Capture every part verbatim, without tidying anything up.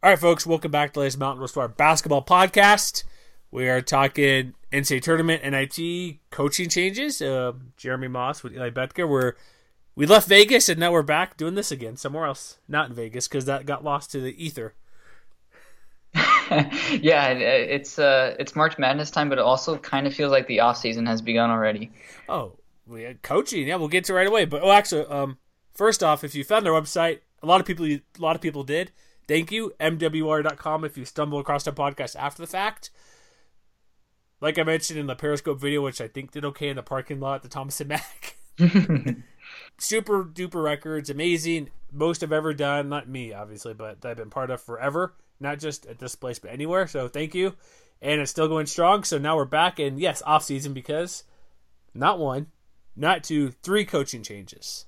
All right, folks, welcome back to the latest Mountain West Star Basketball Podcast. We are talking N C A A Tournament, N I T, coaching changes. Uh, Jeremy Moss with Eli Betka. We're, we left Vegas, and now we're back doing this again somewhere else. Not in Vegas, because that got lost to the ether. Yeah, it's uh, it's March Madness time, but it also kind of feels like the off season has begun already. Oh, we had coaching. Yeah, we'll get to it right away. But oh, actually, um, first off, if you found our website, a lot of people, a lot of people did. Thank you, M W R dot com. If you stumble across our podcast after the fact, like I mentioned in the Periscope video, which I think did okay in the parking lot at the Thomas and Mack. Super duper records, amazing. Most I've ever done, not me obviously, but that I've been part of forever. Not just at this place, but anywhere. So thank you. And it's still going strong. So now we're back. And yes, off season because not one, not two, three coaching changes.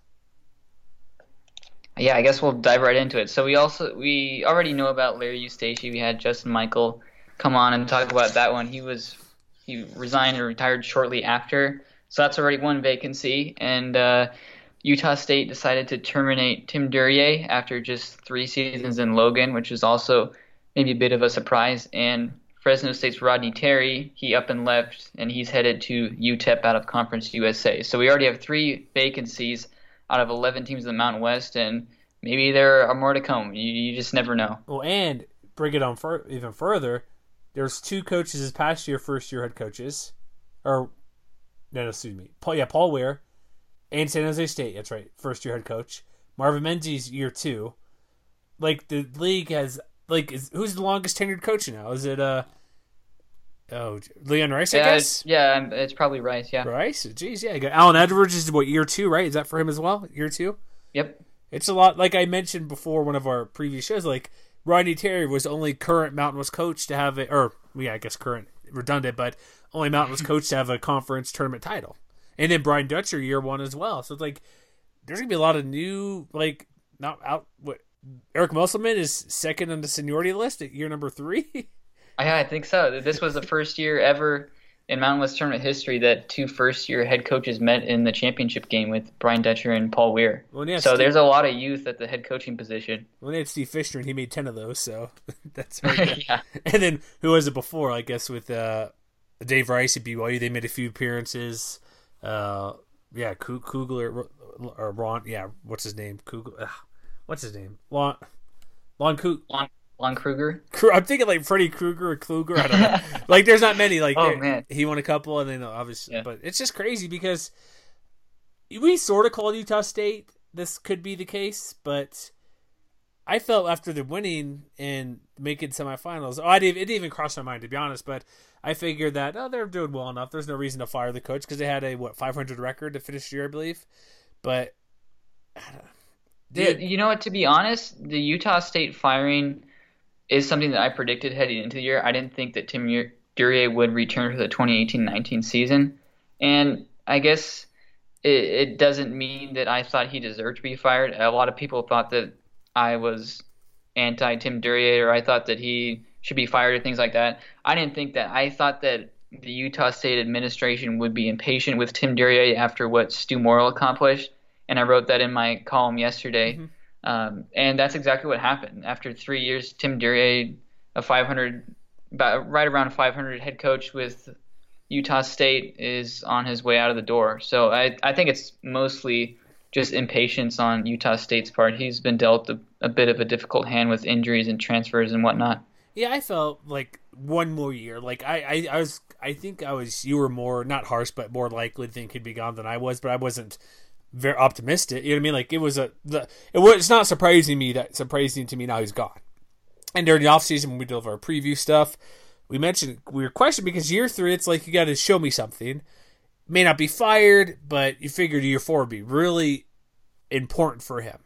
Yeah, I guess we'll dive right into it. So we also we already know about Larry Eustace. We had Justin Michael come on and talk about that one. He was he resigned and retired shortly after. So that's already one vacancy. And uh, Utah State decided to terminate Tim Duryea after just three seasons in Logan, which is also maybe a bit of a surprise. And Fresno State's Rodney Terry, he up and left, and he's headed to U T E P out of Conference U S A. So we already have three vacancies out of eleven teams in the Mountain West, and maybe there are more to come. You, you just never know. Well, and bring it on for, even further, there's two coaches this past year, first-year head coaches. Or, no, no, excuse me. Paul, yeah, Paul Weir and San Jose State, that's right, first-year head coach. Marvin Menzies, year two. Like, the league has, like, is, who's the longest tenured coach now? Is it, uh, oh, Leon Rice, I yeah, guess? It's, yeah, it's probably Rice, yeah. Rice? Jeez, yeah. You got Alan Edwards is, what, year two, right? Is that for him as well? Year two? Yep. It's a lot, like I mentioned before, one of our previous shows, like, Rodney Terry was the only current Mountain West coach to have a, or, yeah, I guess current, redundant, but only Mountain West coach to have a conference tournament title. And then Brian Dutcher, year one as well. So it's like, there's going to be a lot of new, like, not out, what, Eric Musselman is second on the seniority list at year number three? Yeah, I think so. This was the first year ever in Mountain West tournament history that two first-year head coaches met in the championship game with Brian Dutcher and Paul Weir. Well, yeah, so Steve, there's a lot of youth at the head coaching position. Well, they had Steve Fisher, and he made ten of those, so that's right. Yeah. And then who was it before? I guess with uh, Dave Rice at B Y U, they made a few appearances. Uh, yeah, Kugler or Ron. Yeah, what's his name? Kugler. What's his name? Lon. Lon Kugler. Lon. Lon Kruger? I'm thinking like Freddy Krueger or Kluger. I don't know. Like, there's not many. Like, oh, man. He won a couple, and then obviously, yeah. But it's just crazy because we sort of called Utah State this could be the case, but I felt after the winning and making semifinals, oh, I didn't, it didn't even cross my mind to be honest. But I figured that oh, they're doing well enough. There's no reason to fire the coach because they had a what five hundred record to finish the year, I believe. But I don't, dude, you know what? To be honest, the Utah State firing is something that I predicted heading into the year. I didn't think that Tim Duryea would return for the twenty eighteen nineteen season. And I guess it, it doesn't mean that I thought he deserved to be fired. A lot of people thought that I was anti-Tim Duryea or I thought that he should be fired or things like that. I didn't think that. I thought that the Utah State administration would be impatient with Tim Duryea after what Stu Morrill accomplished. And I wrote that in my column yesterday. Mm-hmm. Um, and that's exactly what happened. After three years, Tim Duryea, a five hundred, about right around five hundred head coach with Utah State, is on his way out of the door. So I, I think it's mostly just impatience on Utah State's part. He's been dealt a, a bit of a difficult hand with injuries and transfers and whatnot. Yeah, I felt like one more year. Like I, I, I was, I think I was. You were more not harsh, but more likely to think he'd be gone than I was. But I wasn't very optimistic. You know what I mean? Like it was a the it was it's not surprising me that surprising to me now he's gone. And during the offseason when we did our preview stuff, we mentioned we were questioning because year three it's like you got to show me something. May not be fired, but you figured year four would be really important for him.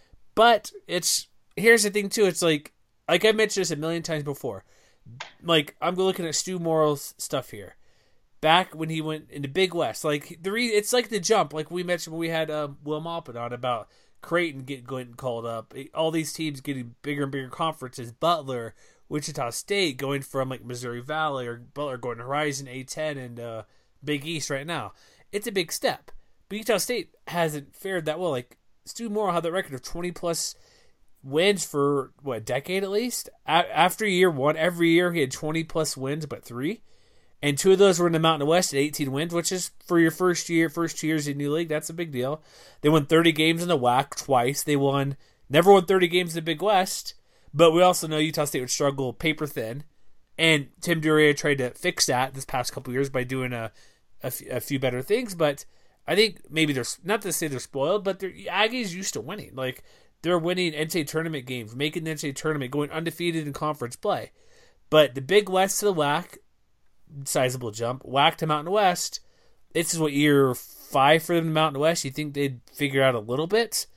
But it's here's the thing too. It's like like I mentioned this a million times before. Like I'm looking at Stu Morrill's stuff here. Back when he went into Big West, like the re- it's like the jump, like we mentioned when we had um, Will Maupin on about Creighton get getting called up, all these teams getting bigger and bigger conferences. Butler, Wichita State going from like Missouri Valley, or Butler going to Horizon, A ten, and uh, Big East right now. It's a big step, but Utah State hasn't fared that well. Like Stu Morrill had that record of twenty plus wins for, what, a decade at least? A- after year one, every year he had twenty-plus wins, but three. And two of those were in the Mountain West at eighteen wins, which is, for your first year, first two years in the new league, that's a big deal. They won thirty games in the W A C twice. They won, never won thirty games in the Big West, but we also know Utah State would struggle paper thin. And Tim Duryea tried to fix that this past couple of years by doing a, a, f- a few better things, but I think maybe they're, not to say they're spoiled, but they're, Aggies used to winning. Like, they're winning N C double A tournament games, making the N C double A tournament, going undefeated in conference play. But the Big West to the W A C, sizable jump. W A C to Mountain West, this is what, year five for them in Mountain West. You think they'd figure out a little bit,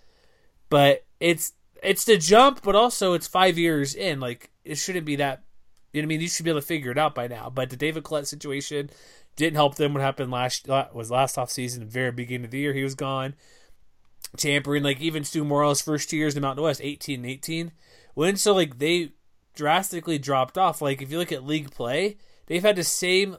but it's it's the jump, but also it's five years in. Like, it shouldn't be that. You know what I mean? You should be able to figure it out by now. But the David Collette situation didn't help them. What happened last was last offseason, the very beginning of the year, he was gone. Tampering, like even Stu Morrill's first two years in the Mountain West, eighteen and eighteen. When so like they drastically dropped off. Like if you look at league play, they've had the same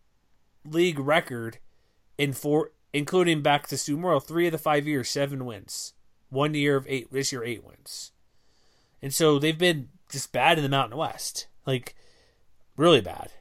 league record in four, including back to Stu Morrill, three of the five years, seven wins. One year of eight, this year eight wins. And so they've been just bad in the Mountain West. Like, really bad.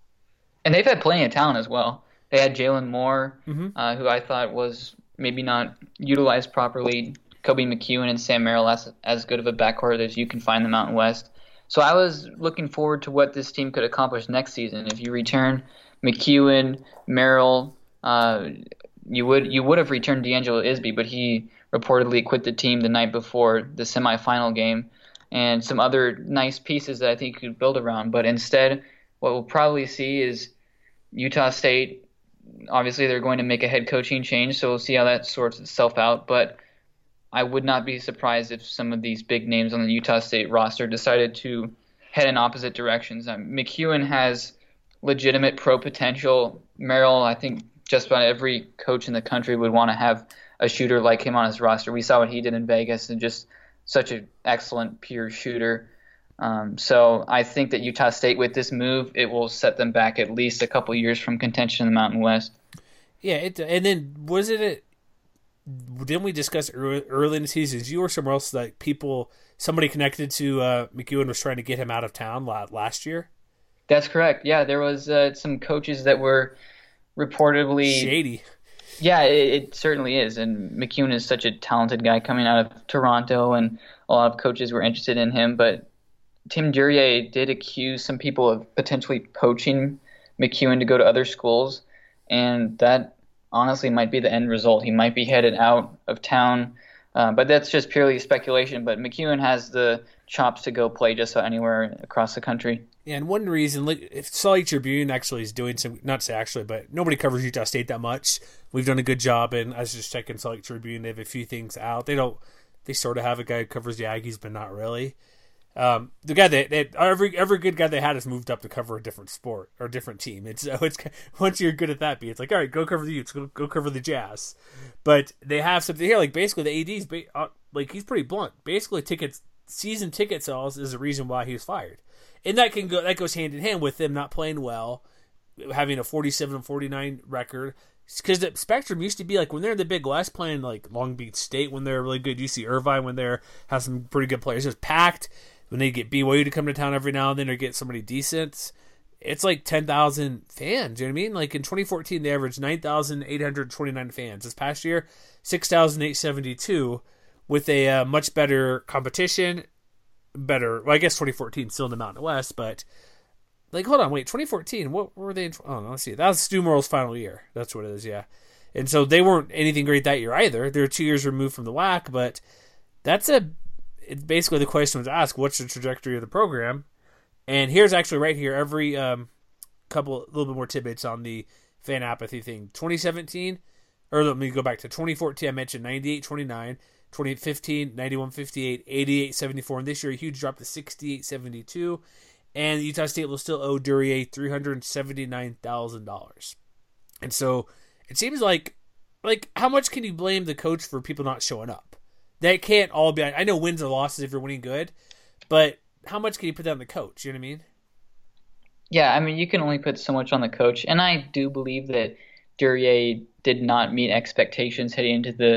And they've had plenty of talent as well. They had Jalen Moore, mm-hmm. uh, who I thought was maybe not utilized properly. Kobe McEwen and Sam Merrill, as, as good of a backcourt as you can find in the Mountain West. So I was looking forward to what this team could accomplish next season. If you return McEwen, Merrill, uh, you would you would have returned D'Angelo Isby, but he reportedly quit the team the night before the semifinal game, and some other nice pieces that I think you could build around. But instead, what we'll probably see is Utah State, obviously they're going to make a head coaching change, so we'll see how that sorts itself out. But I would not be surprised if some of these big names on the Utah State roster decided to head in opposite directions. Um, McEwen has legitimate pro potential. Merrill, I think just about every coach in the country would want to have a shooter like him on his roster. We saw what he did in Vegas, and just such an excellent pure shooter. Um, so I think that Utah State, with this move, it will set them back at least a couple years from contention in the Mountain West. Yeah, it, and then was it a, didn't we discuss early, early in the season? You or somewhere else that people, somebody connected to uh, McEwen was trying to get him out of town last year? That's correct. Yeah, there was uh, some coaches that were reportedly shady. Yeah, it, it certainly is. And McEwen is such a talented guy coming out of Toronto, and a lot of coaches were interested in him. But Tim Duryea did accuse some people of potentially poaching McEwen to go to other schools, and that honestly might be the end result. He might be headed out of town, uh, but that's just purely speculation. But McEwen has the chops to go play just about anywhere across the country. Yeah, and one reason, like, if Salt Lake Tribune actually is doing some, not to say actually, but nobody covers Utah State that much. We've done a good job, and I was just checking Salt Lake Tribune. They have a few things out. They don't, they sort of have a guy who covers the Aggies, but not really. Um, the guy that, that every every good guy they had has moved up to cover a different sport or a different team. It's so it's once you're good at that, be it's like, all right, go cover the Utes, go go cover the Jazz. But they have something here, like basically the A D's, uh, like he's pretty blunt. Basically, tickets, season ticket sales is the reason why he was fired, and that can go that goes hand in hand with them not playing well, having a forty-seven and forty-nine record. Because the Spectrum used to be like when they're in the Big West playing like Long Beach State when they're really good, U C Irvine when they're have some pretty good players, it's packed. When they get B Y U to come to town every now and then or get somebody decent, it's like ten thousand fans. You know what I mean? Like in twenty fourteen, they averaged nine thousand eight hundred twenty-nine fans. This past year, six thousand eight hundred seventy-two with a uh, much better competition. Better, well, I guess twenty fourteen still in the Mountain West, but like, hold on, wait, twenty fourteen, what were they in? Oh, no, let's see. That was Stu Morrill's final year. That's what it is, yeah. And so they weren't anything great that year either. They were two years removed from the W A C, but that's a it's basically the question was asked, what's the trajectory of the program? And here's actually right here, every um, couple, a little bit more tidbits on the fan apathy thing. twenty seventeen, or let me go back to twenty fourteen, I mentioned ninety-eight twenty-nine, twenty fifteen, ninety-one fifty-eight, eighty-eight seventy-four, and this year a huge drop to sixty-eight seventy-two, and Utah State will still owe Duryea three hundred seventy-nine thousand dollars. And so it seems like, like, how much can you blame the coach for people not showing up? That can't all be. I know wins or losses if you're winning good, but how much can you put that on the coach? You know what I mean? Yeah, I mean, you can only put so much on the coach, and I do believe that Duryea did not meet expectations heading into the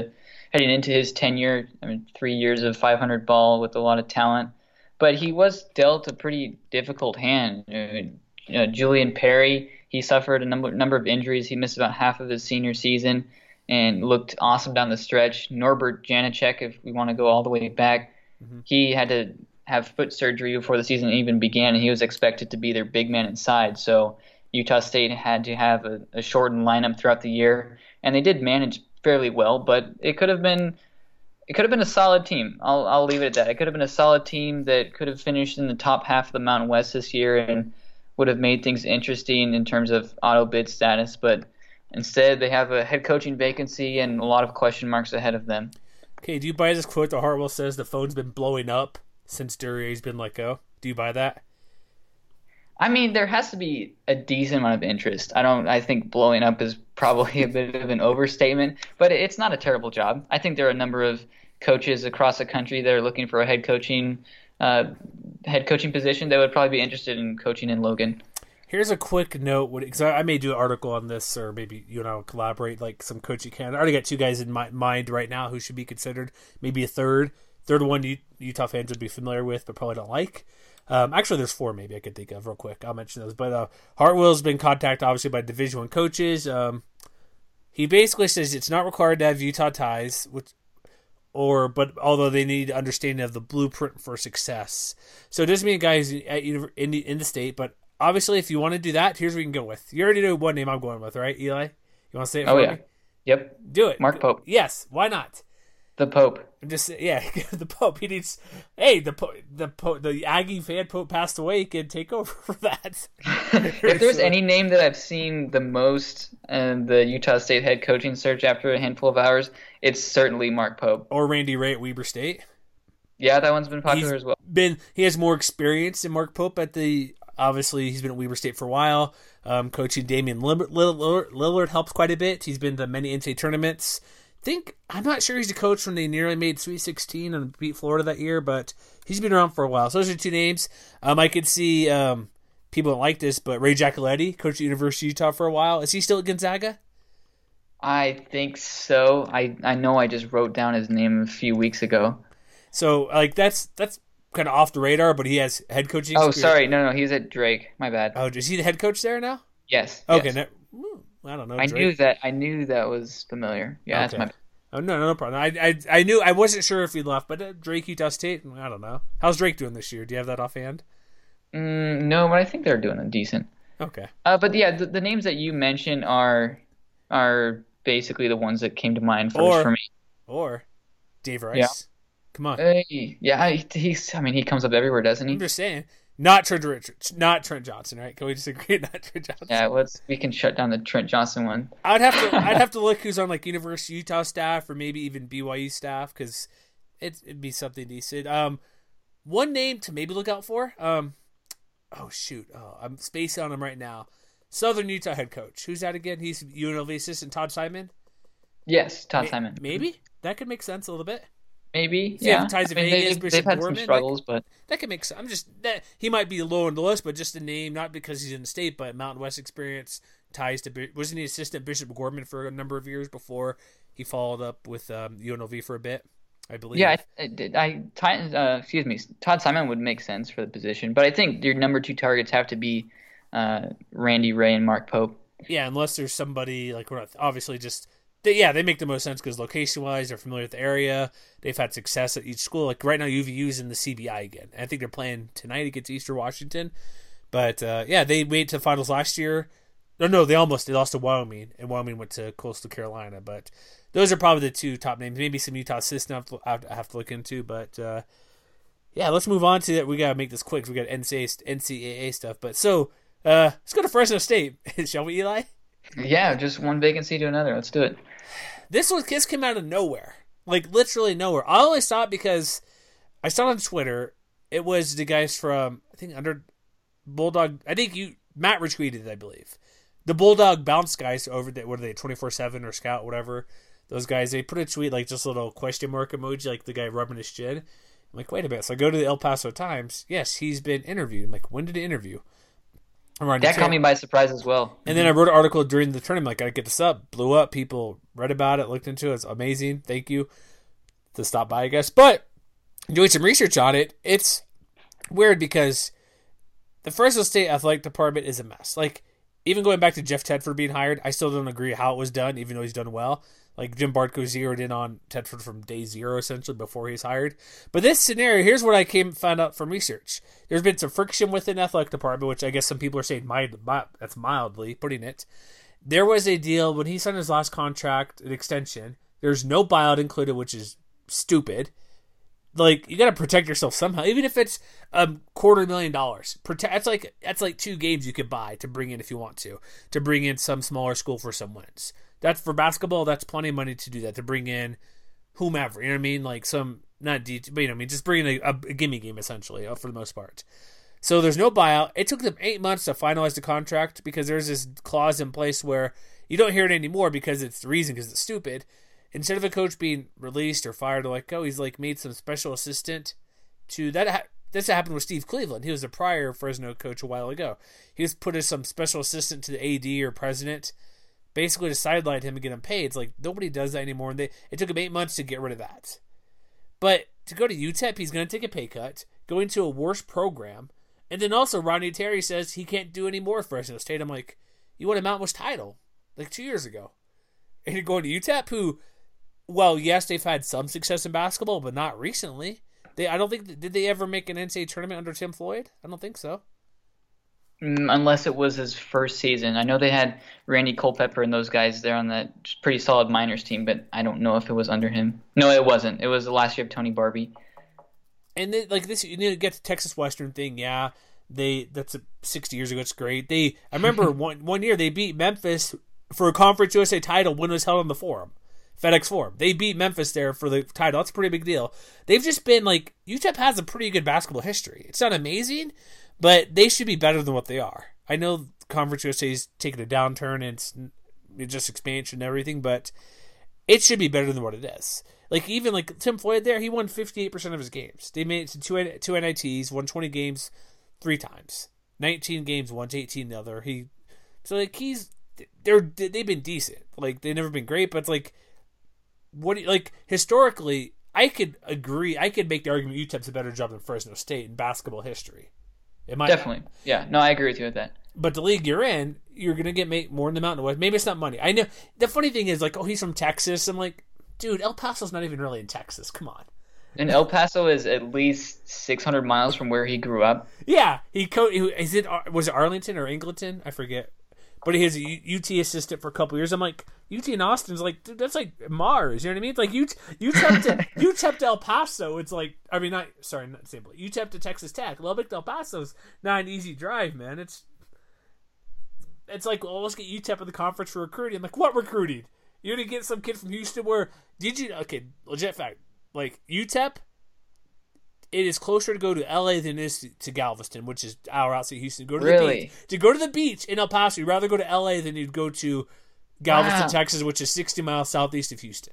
heading into his tenure. I mean, three years of five hundred ball with a lot of talent, but he was dealt a pretty difficult hand. Uh, uh, Julian Perry, he suffered a number number of injuries. He missed about half of his senior season and looked awesome down the stretch. Norbert Janacek, if we want to go all the way back, mm-hmm. he had to have foot surgery before the season even began, and he was expected to be their big man inside. So Utah State had to have a, a shortened lineup throughout the year, and they did manage fairly well, but it could have been it could have been a solid team. I'll I'll leave it at that. It could have been a solid team that could have finished in the top half of the Mountain West this year and would have made things interesting in terms of auto bid status, but instead they have a head coaching vacancy and a lot of question marks ahead of them. Okay, do you buy this quote that Hartwell says the phone's been blowing up since Duryea's been let go? Do you buy that? I mean, there has to be a decent amount of interest. I don't. I think blowing up is probably a bit of an overstatement, but it's not a terrible job. I think there are a number of coaches across the country that are looking for a head coaching uh, head coaching position that would probably be interested in coaching in Logan. Here's a quick note, because I may do an article on this, or maybe you and I will collaborate, like some coaching candidates. I already got two guys in my mind right now who should be considered. Maybe a third. Third one Utah fans would be familiar with, but probably don't like. Um, actually, there's four maybe I could think of real quick. I'll mention those. But uh, Hartwell's been contacted, obviously, by Division One coaches. Um, he basically says it's not required to have Utah ties, which, or but although they need understanding of the blueprint for success. So it doesn't mean guys at in the, in the state, but obviously, if you want to do that, here's what you can go with. You already know what name I'm going with, right, Eli? You want to say it for oh, yeah. me? Yep. Do it. Mark Pope. Yes. Why not? The Pope. I'm just yeah, the Pope. He needs. Hey, the Pope, the Pope, the Aggie fan Pope passed away. He can take over for that. If there's any name that I've seen the most in the Utah State head coaching search after a handful of hours, it's certainly Mark Pope or Randy Ray at Weber State. Yeah, that one's been popular He's as well. Been he has more experience than Mark Pope at the. Obviously, he's been at Weber State for a while. Um, coaching Damian Lillard, Lillard, Lillard helps quite a bit. He's been to many N C double A tournaments. Think I'm not sure he's a coach when they nearly made Sweet sixteen and beat Florida that year, but he's been around for a while. So those are two names. Um, I could see um, people don't like this, but Ray Giacoletti, coached at University of Utah for a while. Is he still at Gonzaga? I think so. I, I know I just wrote down his name a few weeks ago. So like that's that's kind of off the radar, but he has head coaching Oh, experience. sorry. No, no, he's at Drake. My bad. Oh, is he the head coach there now? Yes. Okay. Yes. No, I don't know. I Drake. knew that. I knew that was familiar. Yeah, okay. that's my. Oh no, no problem. I, I I knew I wasn't sure if he left, but uh, Drake Utah State. I don't know. How's Drake doing this year? Do you have that offhand? Mm, no, but I think they're doing a decent. Okay. Uh, but yeah, the, the names that you mentioned are are basically the ones that came to mind first or, for me. Or Dave Rice. Yeah. Come on. Hey, yeah, he's. I mean, he comes up everywhere, doesn't he? I'm just saying. Not Trent Richards, not Trent Johnson, right? Can we just agree? Not Trent Johnson. Yeah, let's. We can shut down the Trent Johnson one. I'd have to. I'd have to look who's on like University of Utah staff or maybe even B Y U staff because it, it'd be something decent. Um, one name to maybe look out for. Um, oh shoot, oh I'm spacing on him right now. Southern Utah head coach. Who's that again? He's U N L V assistant Todd Simon. Yes, Todd Ma- Simon. Maybe that could make sense a little bit. Maybe, yeah. yeah. Ties I mean, Vegas, they've, Bishop they've had Gorman, some struggles, that, but that could make sense. I'm just that he might be low on the list, but just a name, not because he's in the state, but Mountain West experience, ties to wasn't he assistant Bishop Gorman for a number of years before he followed up with um, U N L V for a bit, I believe. Yeah, I, I, I uh, excuse me, Todd Simon would make sense for the position, but I think your number two targets have to be uh, Randy Ray and Mark Pope. Yeah, unless there's somebody like we're not, obviously just. They, yeah, they make the most sense because location-wise, they're familiar with the area. They've had success at each school. Like right now, U V U's in the C B I again. I think they're playing tonight against Eastern Washington. But uh, yeah, they made to the finals last year. No, no, they almost they lost to Wyoming, and Wyoming went to Coastal Carolina. But those are probably the two top names. Maybe some Utah system I have to, I have to look into. But uh, yeah, let's move on to it. We gotta make this quick. We got N C A A stuff. But so uh, let's go to Fresno State, shall we, Eli? Yeah, just one vacancy to another. Let's do it. This was this came out of nowhere, like literally nowhere. I only saw it because I saw it on Twitter. It was the guys from I think under Bulldog. I think you Matt retweeted it, I believe. The Bulldog bounce guys over there. What are they? twenty-four seven or Scout, whatever. Those guys. They put a tweet like just a little question mark emoji, like the guy rubbing his chin. I'm like, wait a minute. So I go to the El Paso Times. Yes, he's been interviewed. I'm like, when did he interview? That caught me by surprise as well. And then I wrote an article during the tournament, like, I get this up, blew up. People read about it, looked into it. It's amazing. Thank you to stop by, I guess. But doing some research on it, it's weird because the Fresno State athletic department is a mess. Like, even going back to Jeff Tedford being hired, I still don't agree how it was done, even though he's done well. Like, Jim Bartko zeroed in on Tedford from day zero, essentially, before he's hired. But this scenario, here's what I came found out from research. There's been some friction within the athletic department, which I guess some people are saying mild, mild, that's mildly putting it. There was a deal when he signed his last contract, an extension. There's no buyout included, which is stupid. Like, you got to protect yourself somehow, even if it's a quarter million dollars. Protect. That's like that's like two games you could buy to bring in if you want to, to bring in some smaller school for some wins. That's for basketball. That's plenty of money to do that, to bring in whomever. You know what I mean? Like some not D, but you know what I mean. Just bring in a, a gimme game essentially for the most part. So there's no buyout. It took them eight months to finalize the contract because there's this clause in place where you don't hear it anymore because it's the reason because it's stupid. Instead of a coach being released or fired or let go, he's like made some special assistant to that. Ha- this happened with Steve Cleveland. He was a prior Fresno coach a while ago. He was put as some special assistant to the A D or president, basically to sideline him and get him paid. It's like nobody does that anymore. And they it took him eight months to get rid of that. But to go to U T E P, he's going to take a pay cut, going to a worse program, and then also Rodney Terry says he can't do any more for Fresno State. I'm like, you won a Mountain West title like two years ago, and you're going to U T E P, who. Well, yes, they've had some success in basketball, but not recently. They, I don't think, did they ever make an N C double A tournament under Tim Floyd? I don't think so. Mm, unless it was his first season. I know they had Randy Culpepper and those guys there on that pretty solid minors team, but I don't know if it was under him. No, it wasn't. It was the last year of Tony Barbie. And then, like this, you need to get the Texas Western thing. Yeah, they that's a, sixty years ago. It's great. They, I remember one one year they beat Memphis for a Conference U S A title when it was held on the Forum. FedEx Forum. They beat Memphis there for the title. That's a pretty big deal. They've just been like, U T E P has a pretty good basketball history. It's not amazing, but they should be better than what they are. I know Conference U S A is taking a downturn and it's, it's just expansion and everything, but it should be better than what it is. Like, even like Tim Floyd there, he won fifty-eight percent of his games. They made it to two, two N I Ts, won twenty games three times. nineteen games, won to eighteen the other. He, so like he's, they're, they've been decent. Like, they've never been great, but it's like, what like historically, I could agree. I could make the argument U T E P's a better job than Fresno State in basketball history. It might definitely, yeah. No, I agree with you with that. But the league you're in, you're gonna get make more in the Mountain West. Maybe it's not money. I know. The funny thing is, like, oh, he's from Texas. I'm like, dude, El Paso's not even really in Texas. Come on. And El Paso is at least six hundred miles from where he grew up. Yeah, he co- is it was it Arlington or Angleton? I forget. But he was a U T assistant for a couple years. I'm like, U T in Austin's like, dude, that's like Mars. You know what I mean? It's like U T E P to U T E P to El Paso. It's like, I mean, not sorry, not simply U T E P to Texas Tech. Lubbock to El Paso's not an easy drive, man. It's it's like, well, let's get U T E P in the conference for recruiting. I'm like, what recruiting? You're gonna get some kid from Houston? Where did you? Okay, legit fact. Like U T E P, it is closer to go to L A than it is to Galveston, which is an hour outside Houston. Go to really? the beach. To go to the beach in El Paso, you'd rather go to L A than you'd go to Galveston, wow. Texas, which is sixty miles southeast of Houston.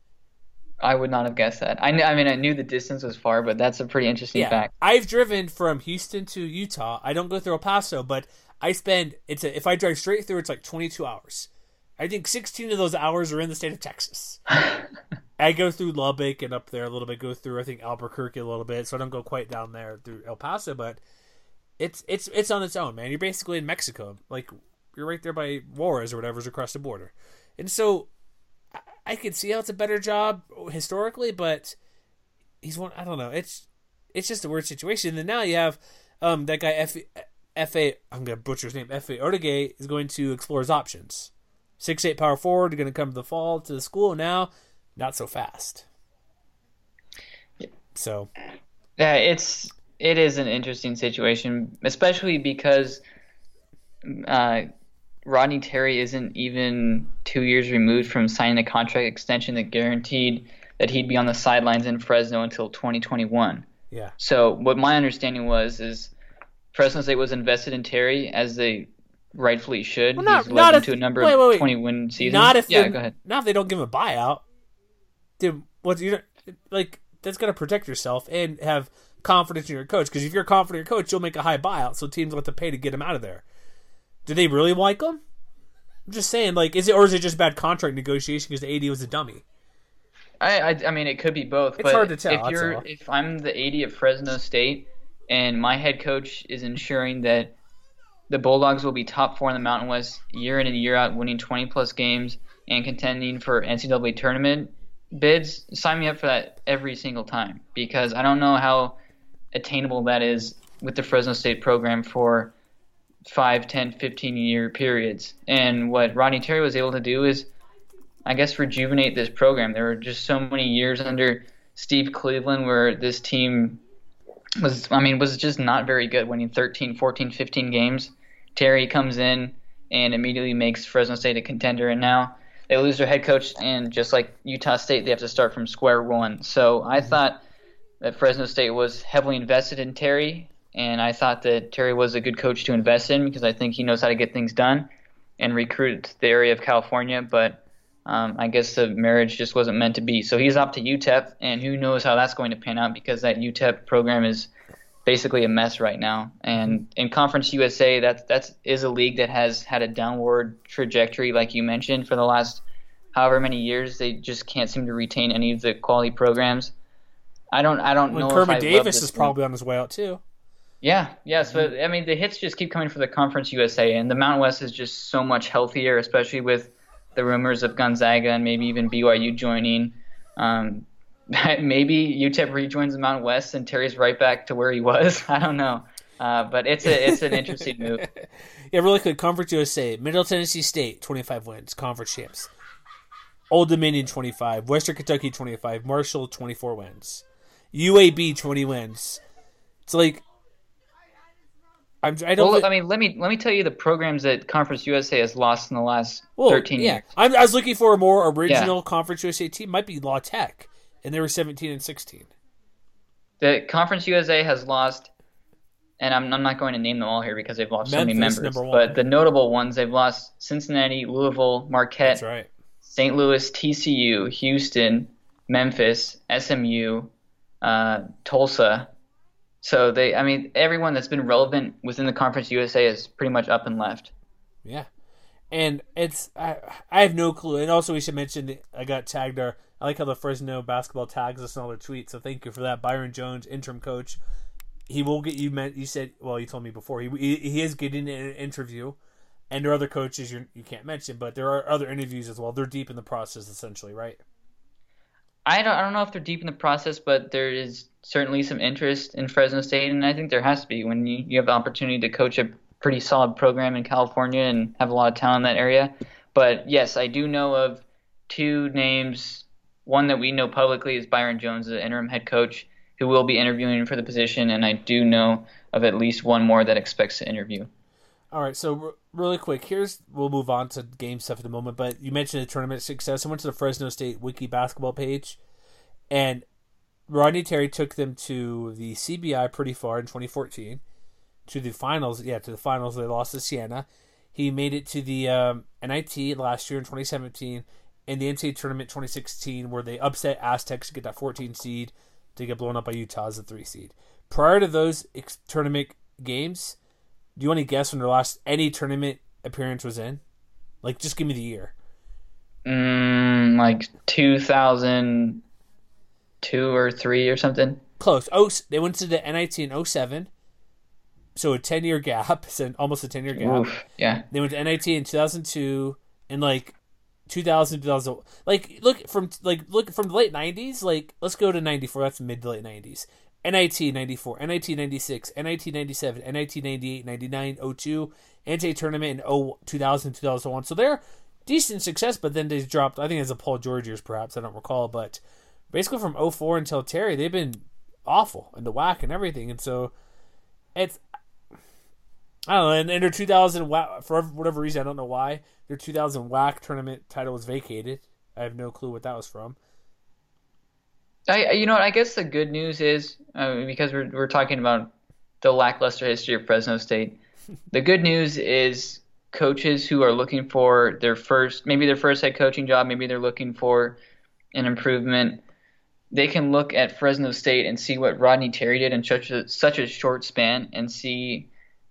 I would not have guessed that. I, kn- I mean, I knew the distance was far, but that's a pretty interesting yeah. fact. I've driven from Houston to Utah. I don't go through El Paso, but I spend it's a, if I drive straight through, it's like twenty-two hours. I think sixteen of those hours are in the state of Texas. I go through Lubbock and up there a little bit. Go through I think Albuquerque a little bit, so I don't go quite down there through El Paso. But it's it's it's on its own, man. You're basically in Mexico, like you're right there by Juarez or whatever's across the border. And so I, I could see how it's a better job historically, but he's one. I don't know. It's it's just a weird situation. And then now you have um, that guy F. F. A. I'm gonna butcher his name. F. A. Ortega is going to explore his options. six eight power forward, going to come to the fall to the school now. Not so fast. So, yeah, it's it is an interesting situation, especially because uh, Rodney Terry isn't even two years removed from signing a contract extension that guaranteed that he'd be on the sidelines in Fresno until twenty twenty-one. Yeah. So what my understanding was is Fresno State was invested in Terry as they rightfully should. Well, not, He's not led if, them to a number wait, wait, wait. of twenty-win seasons. Not if yeah, go ahead. Not if they don't give him a buyout. Dude, what you like? That's got to protect yourself and have confidence in your coach. Because if you're confident in your coach, you'll make a high buyout, so teams will have to pay to get him out of there. Do they really like him? I'm just saying, like, is it or is it just bad contract negotiation because the A D was a dummy? I, I, I mean, it could be both. It's but hard to tell. If you're, if I'm the A D at Fresno State, and my head coach is ensuring that the Bulldogs will be top four in the Mountain West year in and year out, winning twenty plus games and contending for N C double A tournament bids, sign me up for that every single time, because I don't know how attainable that is with the Fresno State program for five, ten, fifteen year periods. And what Rodney Terry was able to do is, I guess, rejuvenate this program. There were just so many years under Steve Cleveland where this team was, I mean, was just not very good, winning thirteen, fourteen, fifteen games. Terry comes in and immediately makes Fresno State a contender, and now they lose their head coach, and just like Utah State, they have to start from square one. So I thought that Fresno State was heavily invested in Terry, and I thought that Terry was a good coach to invest in because I think he knows how to get things done and recruit the area of California, but um, I guess the marriage just wasn't meant to be. So he's off to U T E P, and who knows how that's going to pan out, because that U T E P program is basically a mess right now. And in Conference U S A, that that's is a league that has had a downward trajectory, like you mentioned, for the last however many years. They just can't seem to retain any of the quality programs. I don't I don't when know. Kermit if I Davis is league. probably on his way out too. Yeah, yes, but I mean the hits just keep coming for the Conference U S A, and the Mountain West is just so much healthier, especially with the rumors of Gonzaga and maybe even B Y U joining. Um, maybe U T E P rejoins the Mountain West and Terry's right back to where he was. I don't know, uh, but it's a it's an interesting move. Yeah, really quick. Conference U S A: Middle Tennessee State twenty-five wins, conference champs. Old Dominion twenty-five, Western Kentucky twenty-five, Marshall twenty-four wins, U A B twenty wins. It's like I'm, I don't. Well, I mean, let me let me tell you the programs that Conference U S A has lost in the last well, thirteen yeah. years. I'm, I was looking for a more original Yeah. Conference U S A team. Might be La Tech, and they were seventeen and sixteen. The Conference U S A has lost, and I'm I'm not going to name them all here because they've lost so many Memphis, members. number one. But the notable ones, they've lost Cincinnati, Louisville, Marquette, That's right. Saint Louis, T C U, Houston, Memphis, S M U, uh, Tulsa. So they, I mean, everyone that's been relevant within the Conference U S A is pretty much up and left. Yeah, and it's I I have no clue. And also, we should mention I got tagged our. I like how the Fresno basketball tags us in all their tweets. So thank you for that, Byron Jones, interim coach. He will get you. Meant you said well. You told me before he he, he is getting an interview, and there are other coaches you you can't mention, but there are other interviews as well. They're deep in the process, essentially, right? I don't I don't know if they're deep in the process, but there is certainly some interest in Fresno State, and I think there has to be when you, you have the opportunity to coach a pretty solid program in California and have a lot of talent in that area. But yes, I do know of two names. One that we know publicly is Byron Jones, the interim head coach, who will be interviewing for the position, and I do know of at least one more that expects to interview. All right, so r- really quick, here's we'll move on to game stuff in a moment. But you mentioned the tournament success. I went to the Fresno State Wiki basketball page, and Rodney Terry took them to the C B I pretty far in twenty fourteen, to the finals. Yeah, to the finals. They lost to Siena. He made it to the um, N I T last year in twenty seventeen, and the N C double A tournament twenty sixteen, where they upset Aztecs to get that fourteen seed to get blown up by Utah as a three seed. Prior to those ex- tournament games, do you want to guess when their last any tournament appearance was in? Like, just give me the year. Mm, like two thousand two or three or something. Close. Oh, they went to the N I T in oh seven, so a ten-year gap, so almost a ten-year gap. Oof, yeah. They went to N I T in two thousand two, and like two thousand, two thousand. Like, look from like look from the late nineties. Like, let's go to ninety-four. That's mid to late nineties. N I T ninety-four, N I T ninety-six, N I T ninety-seven, N I T ninety-eight, ninety-nine, oh two, N C double A tournament in two thousand, two thousand one. So they're decent success, but then they dropped. I think it's a Paul George years, perhaps. I don't recall, but basically from oh four until Terry, they've been awful in the W A C and everything. And so it's I don't know. And, and their two thousand for whatever reason, I don't know why their two thousand W A C tournament title was vacated. I have no clue what that was from. I, you know what? I guess the good news is uh, because we're we're talking about the lackluster history of Fresno State. The good news is coaches who are looking for their first, maybe their first head coaching job, maybe they're looking for an improvement. They can look at Fresno State and see what Rodney Terry did in such a such a short span and see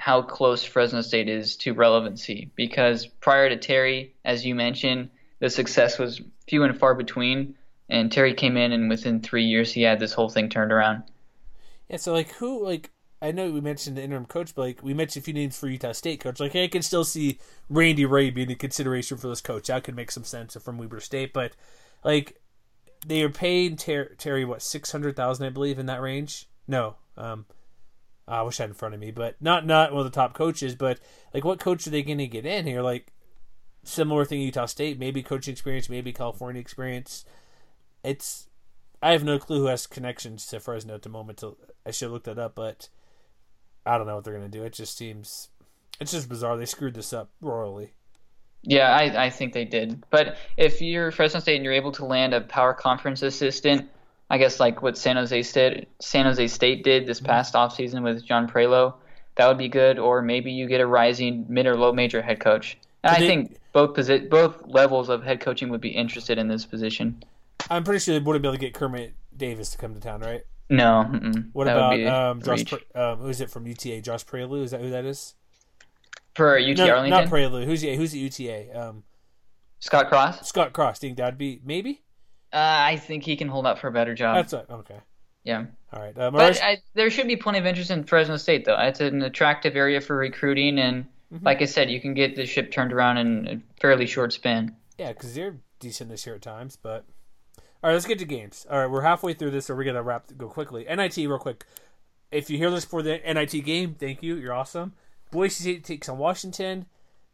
how close Fresno State is to relevancy. Because prior to Terry, as you mentioned, the success was few and far between. And Terry came in, and within three years, he had this whole thing turned around. Yeah, so, like, who, like, I know we mentioned the interim coach, but, like, we mentioned a few names for Utah State coach. Like, hey, I can still see Randy Ray being a consideration for this coach. That could make some sense from Weber State. But, like, they are paying Ter- Terry, what, six hundred thousand dollars, I believe, in that range? No. Um, I wish I had it in front of me. But not, not one of the top coaches. But, like, what coach are they going to get in here? Like, similar thing Utah State. Maybe coaching experience, maybe California experience. It's... I have no clue who has connections to Fresno at the moment. To, I should have looked that up, but I don't know what they're going to do. It just seems... It's just bizarre. They screwed this up royally. Yeah, I, I think they did. But if you're Fresno State and you're able to land a power conference assistant, I guess like what San Jose State, San Jose State did this past offseason with John Prelo, that would be good. Or maybe you get a rising mid or low major head coach. And they, I think both posi- both levels of head coaching would be interested in this position. I'm pretty sure they wouldn't be able to get Kermit Davis to come to town, right? No. Mm-mm. What that about um, Josh? Pre- um, who is it from U T A? Josh Prelu? Is that who that is? For U T A no, Arlington? Not Prelu. Who's the, who's the U T A? Um, Scott Cross? Scott Cross. Think that'd be maybe? Uh, I think he can hold up for a better job. That's a, okay. Yeah. All right. Um, but I, there should be plenty of interest in Fresno State, though. It's an attractive area for recruiting, and mm-hmm. like I said, you can get the ship turned around in a fairly short span. Yeah, because they're decent this year at times, but... All right, let's get to games. All right, we're halfway through this, so we're going to wrap go quickly. N I T, real quick. If you hear this for the N I T game, thank you. You're awesome. Boise State takes on Washington.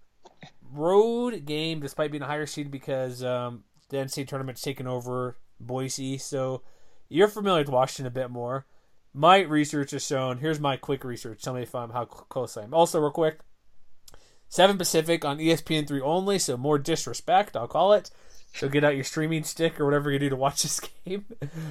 Road game, despite being a higher seed, because um, the N C A A tournament's taken over Boise. So you're familiar with Washington a bit more. My research has shown, here's my quick research. Tell me if I'm how close I am. Also, real quick, seven Pacific on E S P N three only, so more disrespect, I'll call it. So get out your streaming stick or whatever you do to watch this game.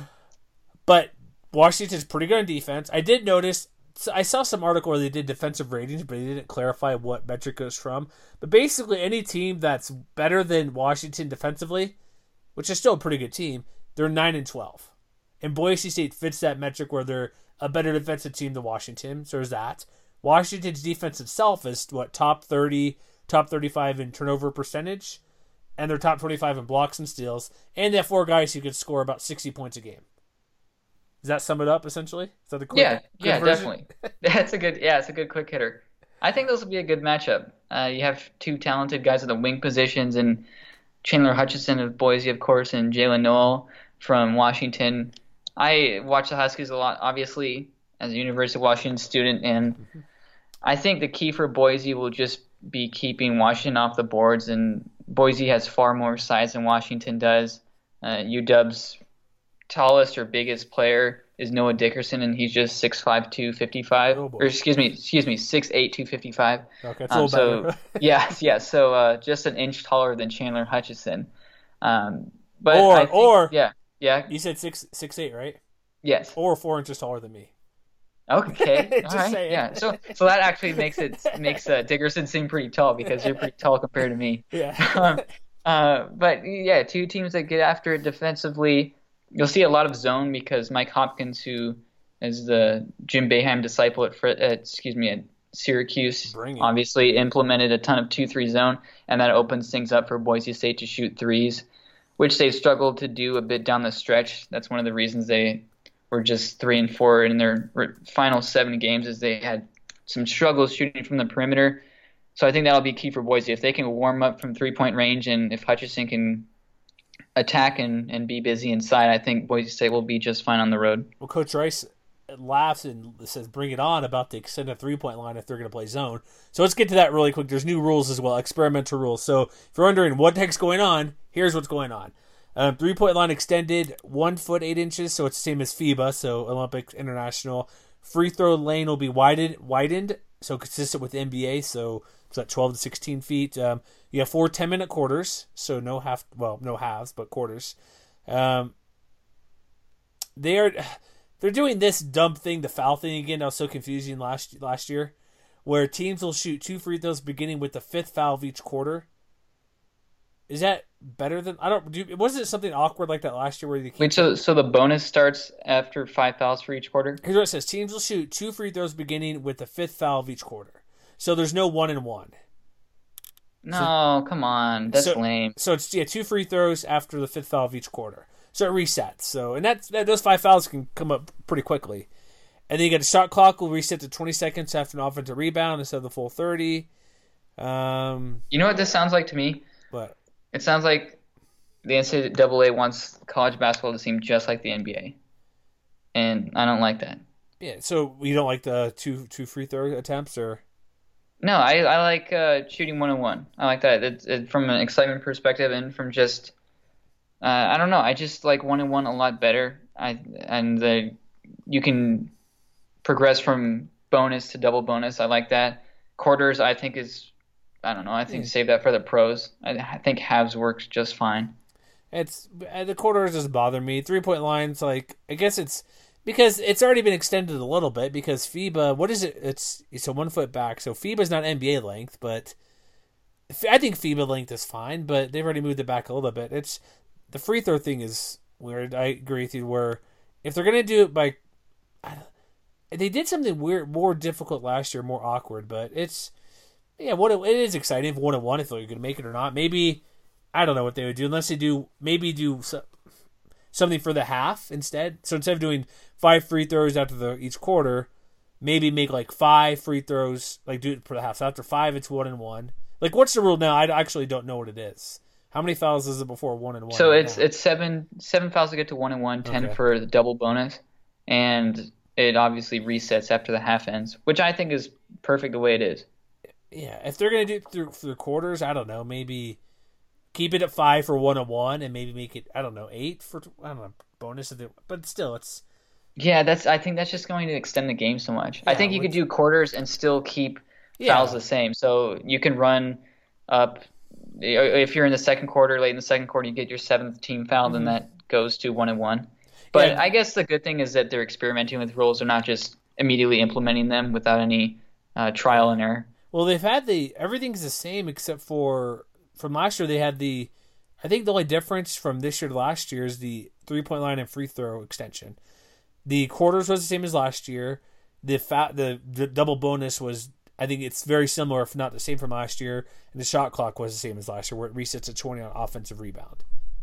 But Washington's pretty good on defense. I did notice, I saw some article where they did defensive ratings, but they didn't clarify what metric it was from. But basically, any team that's better than Washington defensively, which is still a pretty good team, they're nine and twelve. And Boise State fits that metric where they're a better defensive team than Washington. So there's that. Washington's defense itself is, what, top thirty, top thirty-five in turnover percentage? And they're top twenty-five in blocks and steals. And they have four guys who could score about sixty points a game. Does that sum it up, essentially? Is that the quick, yeah, yeah, version? Definitely. That's a good, yeah, it's a good quick hitter. I think those will be a good matchup. Uh, you have two talented guys at the wing positions, and Chandler Hutchison of Boise, of course, and Jalen Noel from Washington. I watch the Huskies a lot, obviously, as a University of Washington student, and mm-hmm. I think the key for Boise will just be keeping Washington off the boards, and Boise has far more size than Washington does. Uh, U W-'s tallest or biggest player is Noah Dickerson, and he's just six five, two fifty-five. Oh, or excuse me, excuse me, six eight, two fifty-five. Okay, it's um, a little so, better. yeah, yeah. So uh, just an inch taller than Chandler Hutchison. Um, but or I think, or yeah, yeah. You said six six eight, right? Yes. Or four inches taller than me. Okay. All right. Saying. Yeah. So so that actually makes it makes uh, Dickerson seem pretty tall because you're pretty tall compared to me. Yeah. um, uh, but yeah, two teams that get after it defensively. You'll see a lot of zone because Mike Hopkins, who is the Jim Boeheim disciple at, uh, excuse me, at Syracuse, obviously implemented a ton of two three zone, and that opens things up for Boise State to shoot threes, which they've struggled to do a bit down the stretch. That's one of the reasons they were just three and four in their final seven games, is they had some struggles shooting from the perimeter. So I think that'll be key for Boise. If they can warm up from three-point range, and if Hutchison can attack and, and be busy inside, I think Boise State will be just fine on the road. Well, Coach Rice laughs and says, bring it on, about the extended three-point line if they're going to play zone. So let's get to that really quick. There's new rules as well, experimental rules. So if you're wondering what the heck's going on, here's what's going on. Um, three-point line extended one foot eight inches, so it's the same as FIBA, so Olympic International. Free throw lane will be widened, widened, so consistent with the N B A, so it's at twelve to sixteen feet. Um, you have four ten-minute quarters, so no half, well, no halves, but quarters. Um, they are, they're doing this dumb thing, the foul thing again. That was so confusing last last year, where teams will shoot two free throws beginning with the fifth foul of each quarter. Is that better than I don't? Do, wasn't it something awkward like that last year where they? Wait, so so the bonus starts after five fouls for each quarter? Here's what it says: teams will shoot two free throws beginning with the fifth foul of each quarter. So there's no one and one. No, so, come on, that's so, lame. So it's yeah, two free throws after the fifth foul of each quarter. So it resets. So and that's that those five fouls can come up pretty quickly. And then you get a shot clock will reset to twenty seconds after an offensive rebound instead of the full thirty. Um, you know what this sounds like to me? What? It sounds like the N C double A wants college basketball to seem just like the N B A, and I don't like that. Yeah. So you don't like the two two free throw attempts, or? No, I I like uh, shooting one on one. I like that. It's it, from an excitement perspective, and from just uh, I don't know. I just like one on one a lot better. I and the you can progress from bonus to double bonus. I like that. Quarters, I think is I don't know. I think yeah. save that for the pros. I, I think halves works just fine. It's the quarters doesn't bother me. Three point lines, like I guess it's. Because it's already been extended a little bit because FIBA, what is it? It's it's a one foot back, so FIBA's not N B A length, but I think FIBA length is fine, but they've already moved it back a little bit. It's the free throw thing is weird. I agree with you. Where if they're gonna do it by, they did something weird, more difficult last year, more awkward, but it's yeah, what it, it is exciting if one on one if they're gonna make it or not. Maybe I don't know what they would do unless they do maybe do. Something for the half instead. So instead of doing five free throws after the each quarter, maybe make like five free throws, like do it for the half. So after five, it's one and one. Like, what's the rule now? I actually don't know what it is. How many fouls is it before one and one? So right it's now? it's seven seven fouls to get to one and one, ten okay. for the double bonus, and it obviously resets after the half ends, which I think is perfect the way it is. Yeah, if they're gonna do it through through quarters, I don't know, maybe. Keep it at five for one on one, and maybe make it I don't know eight for I don't know bonus of the, but still it's yeah that's I think that's just going to extend the game so much. Yeah, I think you could do quarters and still keep yeah. fouls the same, so you can run up if you're in the second quarter, late in the second quarter, you get your seventh team foul, mm-hmm. then that goes to one and one. But yeah. I guess the good thing is that they're experimenting with rules; they're not just immediately implementing them without any uh, trial and error. Well, they've had the everything's the same except for. From last year, they had the, I think the only difference from this year to last year is the three-point line and free throw extension. The quarters was the same as last year. The fa- the, the double bonus was, I think it's very similar, if not the same from last year. And the shot clock was the same as last year, where it resets at twenty on offensive rebound.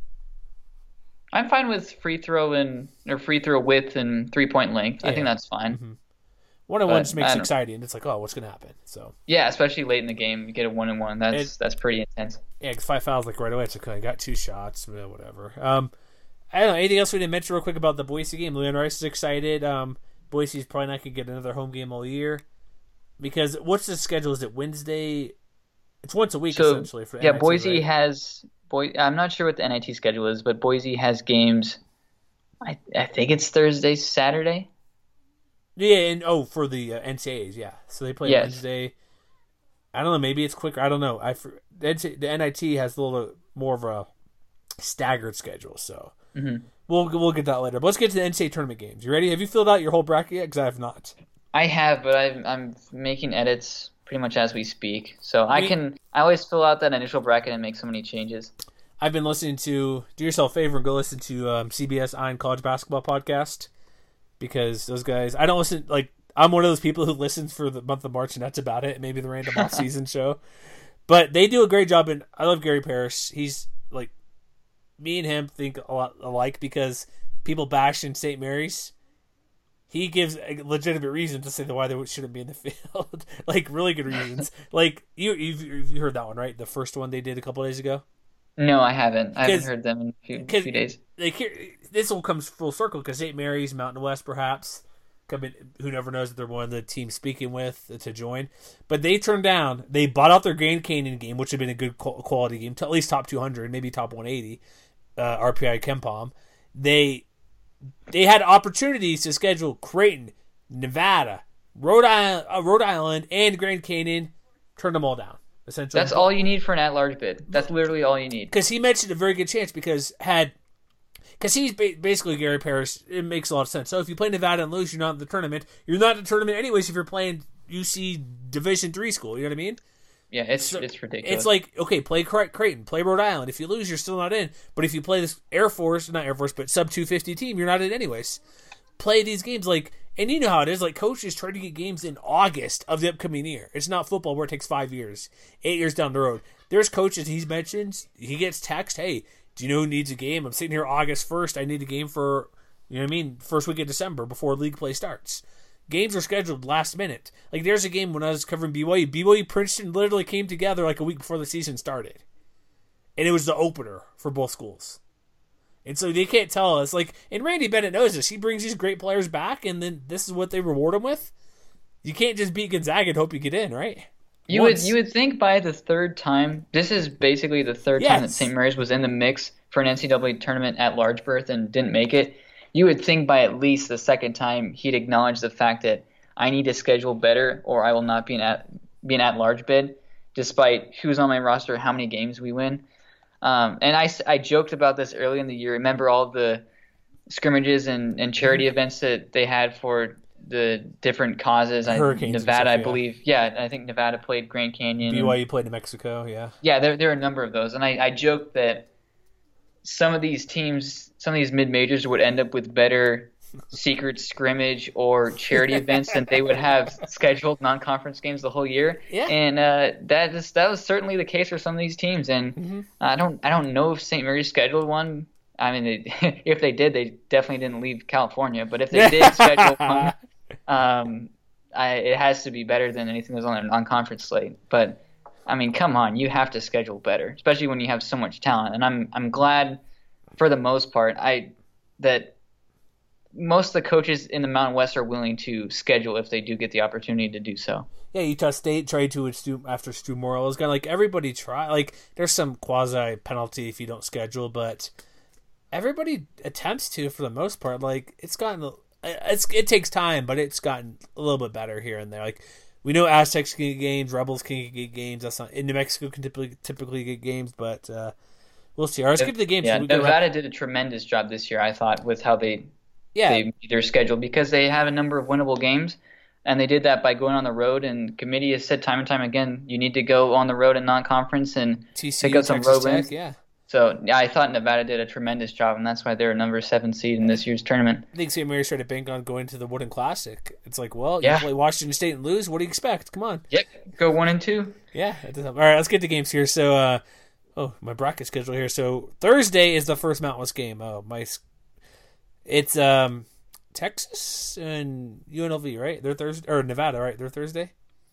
I'm fine with free throw and or free throw width and three-point length. Yeah. I think that's fine. Mm-hmm. One and one just makes it exciting. It's like, oh, what's going to happen? So yeah, especially late in the game, you get a one and one. That's it, that's pretty intense. Yeah, because five fouls like right away. It's okay. I got two shots, whatever. Um, I don't know. Anything else we didn't mention real quick about the Boise game? Leon Rice is excited. Um, Boise's probably not going to get another home game all year because what's the schedule? Is it Wednesday? It's once a week so, essentially for yeah. N I T, Boise right? has boy. I'm not sure what the N I T schedule is, but Boise has games. I I think it's Thursday, Saturday. Yeah, and oh, for the uh, N C A As, yeah. So they play yes. Wednesday. I don't know. Maybe it's quicker. I don't know. I the N I T has a little more of a staggered schedule, so mm-hmm. we'll we'll get that later. But let's get to the N C A A tournament games. You ready? Have you filled out your whole bracket yet? Because I have not. I have, but I'm I'm making edits pretty much as we speak. So I can I always fill out that initial bracket and make so many changes. I've been listening to. Do yourself a favor and go listen to um, C B S Iron College Basketball Podcast. Because those guys, I don't listen, like, I'm one of those people who listens for the month of March and that's about it. Maybe the random off-season show. But they do a great job, and I love Gary Parrish. He's, like, me and him think a lot alike because people bash in Saint Mary's. He gives a legitimate reason to say why they shouldn't be in the field. Like, really good reasons. Like, you, you've, you've heard that one, right? The first one they did a couple days ago? No, I haven't. I haven't heard them in a few, few days. Like, this all comes full circle because Saint Mary's, Mountain West, perhaps, come in, who never knows if they're one of the teams speaking with to join. But they turned down, they bought out their Grand Canyon game, which had been a good quality game, to at least top two hundred, maybe top one eighty, uh, R P I KenPom. They, they had opportunities to schedule Creighton, Nevada, Rhode Island, uh, Rhode Island, and Grand Canyon, turned them all down. Essentially, that's all you need for an at-large bid. That's literally all you need. Because he mentioned a very good chance. Because had, because he's ba- basically Gary Parrish. It makes a lot of sense. So if you play Nevada and lose, you're not in the tournament. You're not in the tournament anyways. If you're playing U C Division three school, you know what I mean? Yeah, it's so, it's ridiculous. It's like, okay, play Creighton, play Rhode Island. If you lose, you're still not in. But if you play this Air Force, not Air Force, but sub two fifty team, you're not in anyways. Play these games like And you know how it is. Like, coaches try to get games in August of the upcoming year. It's not football where it takes five years, eight years down the road. There's coaches he's mentioned. He gets text, hey, do you know who needs a game? I'm sitting here August first. I need a game for, you know what I mean, first week of December before league play starts. Games are scheduled last minute. Like, there's a game when I was covering B Y U. B Y U Princeton literally came together like a week before the season started. And it was the opener for both schools. And so they can't tell us. Like, and Randy Bennett knows this. He brings these great players back, and then this is what they reward them with. You can't just beat Gonzaga and hope you get in, right? You Once. would you would think by the third time, this is basically the third Yes. time that Saint Mary's was in the mix for an N C double A tournament at large berth and didn't make it. You would think by at least the second time he'd acknowledge the fact that I need to schedule better or I will not be an at, be an at-large bid, despite who's on my roster, how many games we win. Um, and I, I joked about this early in the year. Remember all the scrimmages and, and charity events that they had for the different causes? Hurricanes I, Nevada, stuff, I yeah. believe. Yeah, I think Nevada played Grand Canyon. B Y U played New Mexico, yeah. Yeah, there, there are a number of those. And I, I joked that some of these teams, some of these mid-majors would end up with better secret scrimmage or charity events than they would have scheduled non-conference games the whole year. Yeah. And uh, that is that was certainly the case for some of these teams. And Mm-hmm. I don't I don't know if Saint Mary's scheduled one. I mean, they, if they did, they definitely didn't leave California. But if they did schedule one, um, I, it has to be better than anything that's on their non-conference slate. But I mean, come on, you have to schedule better, especially when you have so much talent. And I'm I'm glad, for the most part, I that most of the coaches in the Mountain West are willing to schedule if they do get the opportunity to do so. Yeah, Utah State tried to with Stu, after Stu Morrill. It's kind of like everybody try. Like, there's some quasi penalty if you don't schedule, but everybody attempts to for the most part. Like, it's gotten it's it takes time, but it's gotten a little bit better here and there. Like, we know Aztecs can get games, Rebels can get games. That's not in New Mexico can typically typically get games, but uh, we'll see. All right, let's get to the games. Yeah, So we got- Nevada did a tremendous job this year, I thought, with how they yeah, they made their schedule because they have a number of winnable games, and they did that by going on the road. And committee has said time and time again, you need to go on the road in non-conference and T C U, pick up some Texas road Tech, wins. yeah. So yeah, I thought Nevada did a tremendous job, and that's why they're a number seven seed in this year's tournament. I think Saint Mary's tried to bank on going to the Wooden Classic. It's like, well, you Yeah. play Washington State and lose. What do you expect? Come on. Yep, go one and two. Yeah. It does help. All right, let's get to games here. So, uh, oh, my bracket schedule here. So Thursday is the first Mountain West game. Oh, my, it's um Texas and U N L V, right? They're Thursday or Nevada, right? They're Thursday.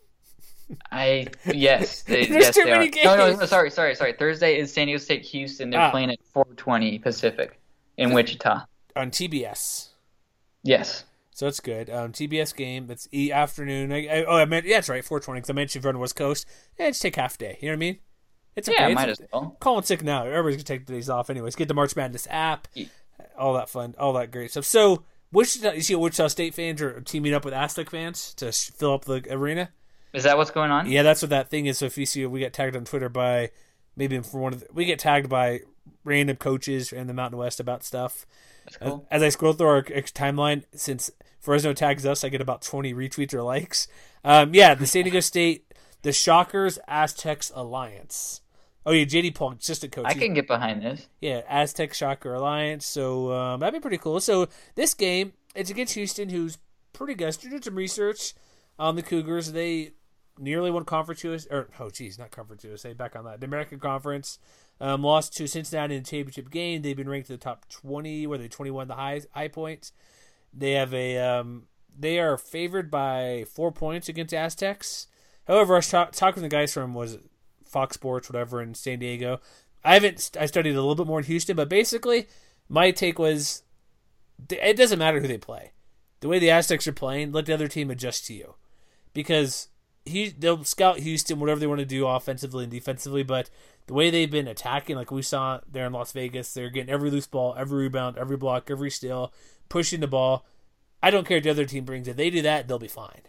I yes, they, There's yes too they many are. No, no, games. no, sorry, sorry, sorry. Thursday is San Diego State Houston. They're Ah. playing at four twenty Pacific in Wichita. On T B S. Yes. So it's good. Um, T B S game. It's e afternoon. I, I, oh, I meant yeah, that's right. four twenty. Because I mentioned if you're on the West Coast, yeah, just take half day. You know what I mean? It's okay. Yeah, It's- might as well. Calling sick now. Everybody's gonna take the days off anyways. Get the March Madness app. Yeah. All that fun. All that great stuff. So, Wichita, you see, Wichita State fans are teaming up with Aztec fans to sh- fill up the arena. Is that what's going on? Yeah, that's what that thing is. So if you see, we get tagged on Twitter by maybe for one of the, we get tagged by random coaches in the Mountain West about stuff. That's cool. As I scroll through our timeline, since Fresno tags us, I get about twenty retweets or likes. Um, yeah, the San Diego State, the Shockers Aztecs Alliance. Oh yeah, J D Paul, assistant coach. I can get behind this. Yeah, Aztec Shocker Alliance. So um, that'd be pretty cool. So this game, it's against Houston, who's pretty good. I did some research on the Cougars. They nearly won Conference U S A, or oh geez, not Conference U S A. Back on that, the American Conference. Um, lost to Cincinnati in the championship game. They've been ranked in the top twenty, where they twenty-one the high high points. They have a um, they are favored by four points against Aztecs. However, I was ta- talking to the guys from was it Fox Sports, whatever, in San Diego. I haven't. I studied a little bit more in Houston, but basically, my take was it doesn't matter who they play. The way the Aztecs are playing, let the other team adjust to you, because he they'll scout Houston whatever they want to do offensively and defensively. But the way they've been attacking, like we saw there in Las Vegas, they're getting every loose ball, every rebound, every block, every steal, pushing the ball. I don't care if the other team brings it. They do that, they'll be fine.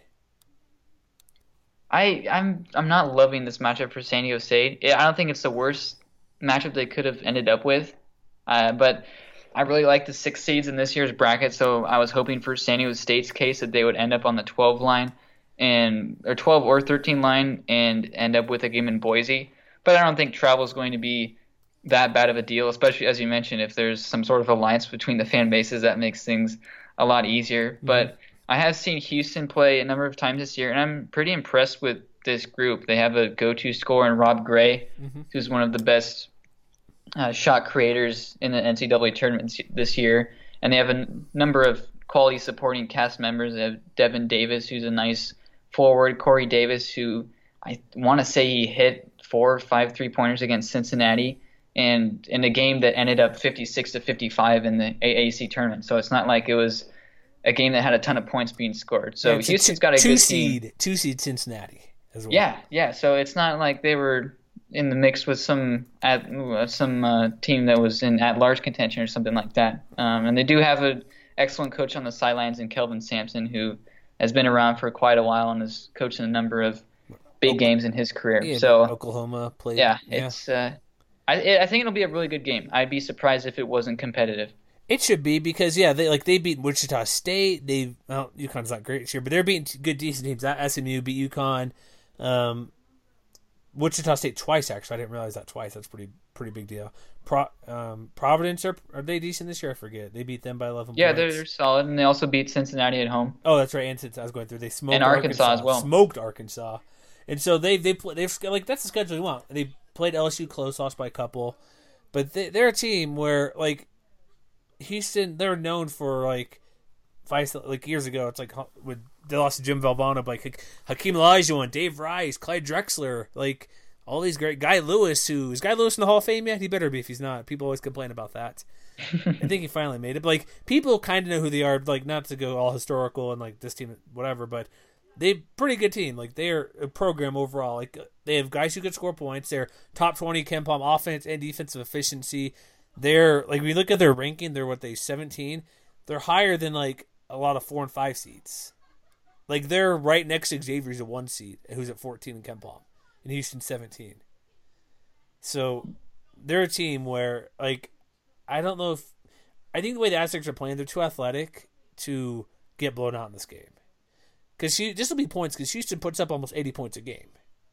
I I'm I'm not loving this matchup for San Diego State. I don't think it's the worst matchup they could have ended up with, uh, but I really like the six seeds in this year's bracket. So I was hoping for San Diego State's case that they would end up on the twelve line and or twelve or thirteen line and end up with a game in Boise. But I don't think travel is going to be that bad of a deal, especially as you mentioned, if there's some sort of alliance between the fan bases that makes things a lot easier. Mm-hmm. But I have seen Houston play a number of times this year, and I'm pretty impressed with this group. They have a go-to scorer in Rob Gray, mm-hmm. who's one of the best uh, shot creators in the N C double A tournament this year, and they have a n- number of quality supporting cast members. They have Devin Davis, who's a nice forward, Corey Davis, who I want to say he hit four or five three-pointers against Cincinnati, and in a game that ended up fifty-six to fifty-five in the A A C tournament. So it's not like it was a game that had a ton of points being scored. So yeah, Houston's got a two good seed, team. Two seed Cincinnati as well. Yeah, yeah. So it's not like they were in the mix with some at, some uh, team that was in at-large contention or something like that. Um, and they do have an excellent coach on the sidelines in Kelvin Sampson, who has been around for quite a while and has coached in a number of big games in his career. Yeah, so Oklahoma played. Yeah, yeah. it's. Uh, I I think it'll be a really good game. I'd be surprised if it wasn't competitive. It should be because yeah, they like they beat Wichita State. They well, UConn's not great this year, but they're beating good decent teams. S M U beat UConn, um, Wichita State twice actually. I didn't realize that twice. That's pretty pretty big deal. Pro, um, Providence are are they decent this year? I forget. They beat them by eleven. Yeah, points. they're, they're solid, and they also beat Cincinnati at home. Oh, that's right. And since I was going through, they smoked and Arkansas, Arkansas as well. Smoked Arkansas, and so they they play, they've like that's the schedule you want. They played L S U close, lost by a couple, but they, they're a team where like. Houston, they're known for like five like years ago. It's like with they lost to Jim Valvano, like Hakeem Olajuwon, Dave Rice, Clyde Drexler, like all these great Guy Lewis. Who is Guy Lewis in the Hall of Fame yet? He better be if he's not. People always complain about that. I think he finally made it. But like people kind of know who they are. Like not to go all historical and like this team, whatever. But they pretty good team. Like they're a program overall. Like they have guys who can score points. They're top twenty KenPom offense and defensive efficiency. They're like we look at their ranking, they're what they seventeen. They're higher than like a lot of four and five seeds. Like they're right next to Xavier's a one seed, who's at fourteen in KenPom, and Houston seventeen. So they're a team where like I don't know if I think the way the Aztecs are playing, they're too athletic to get blown out in this game. Because this will be points because Houston puts up almost eighty points a game.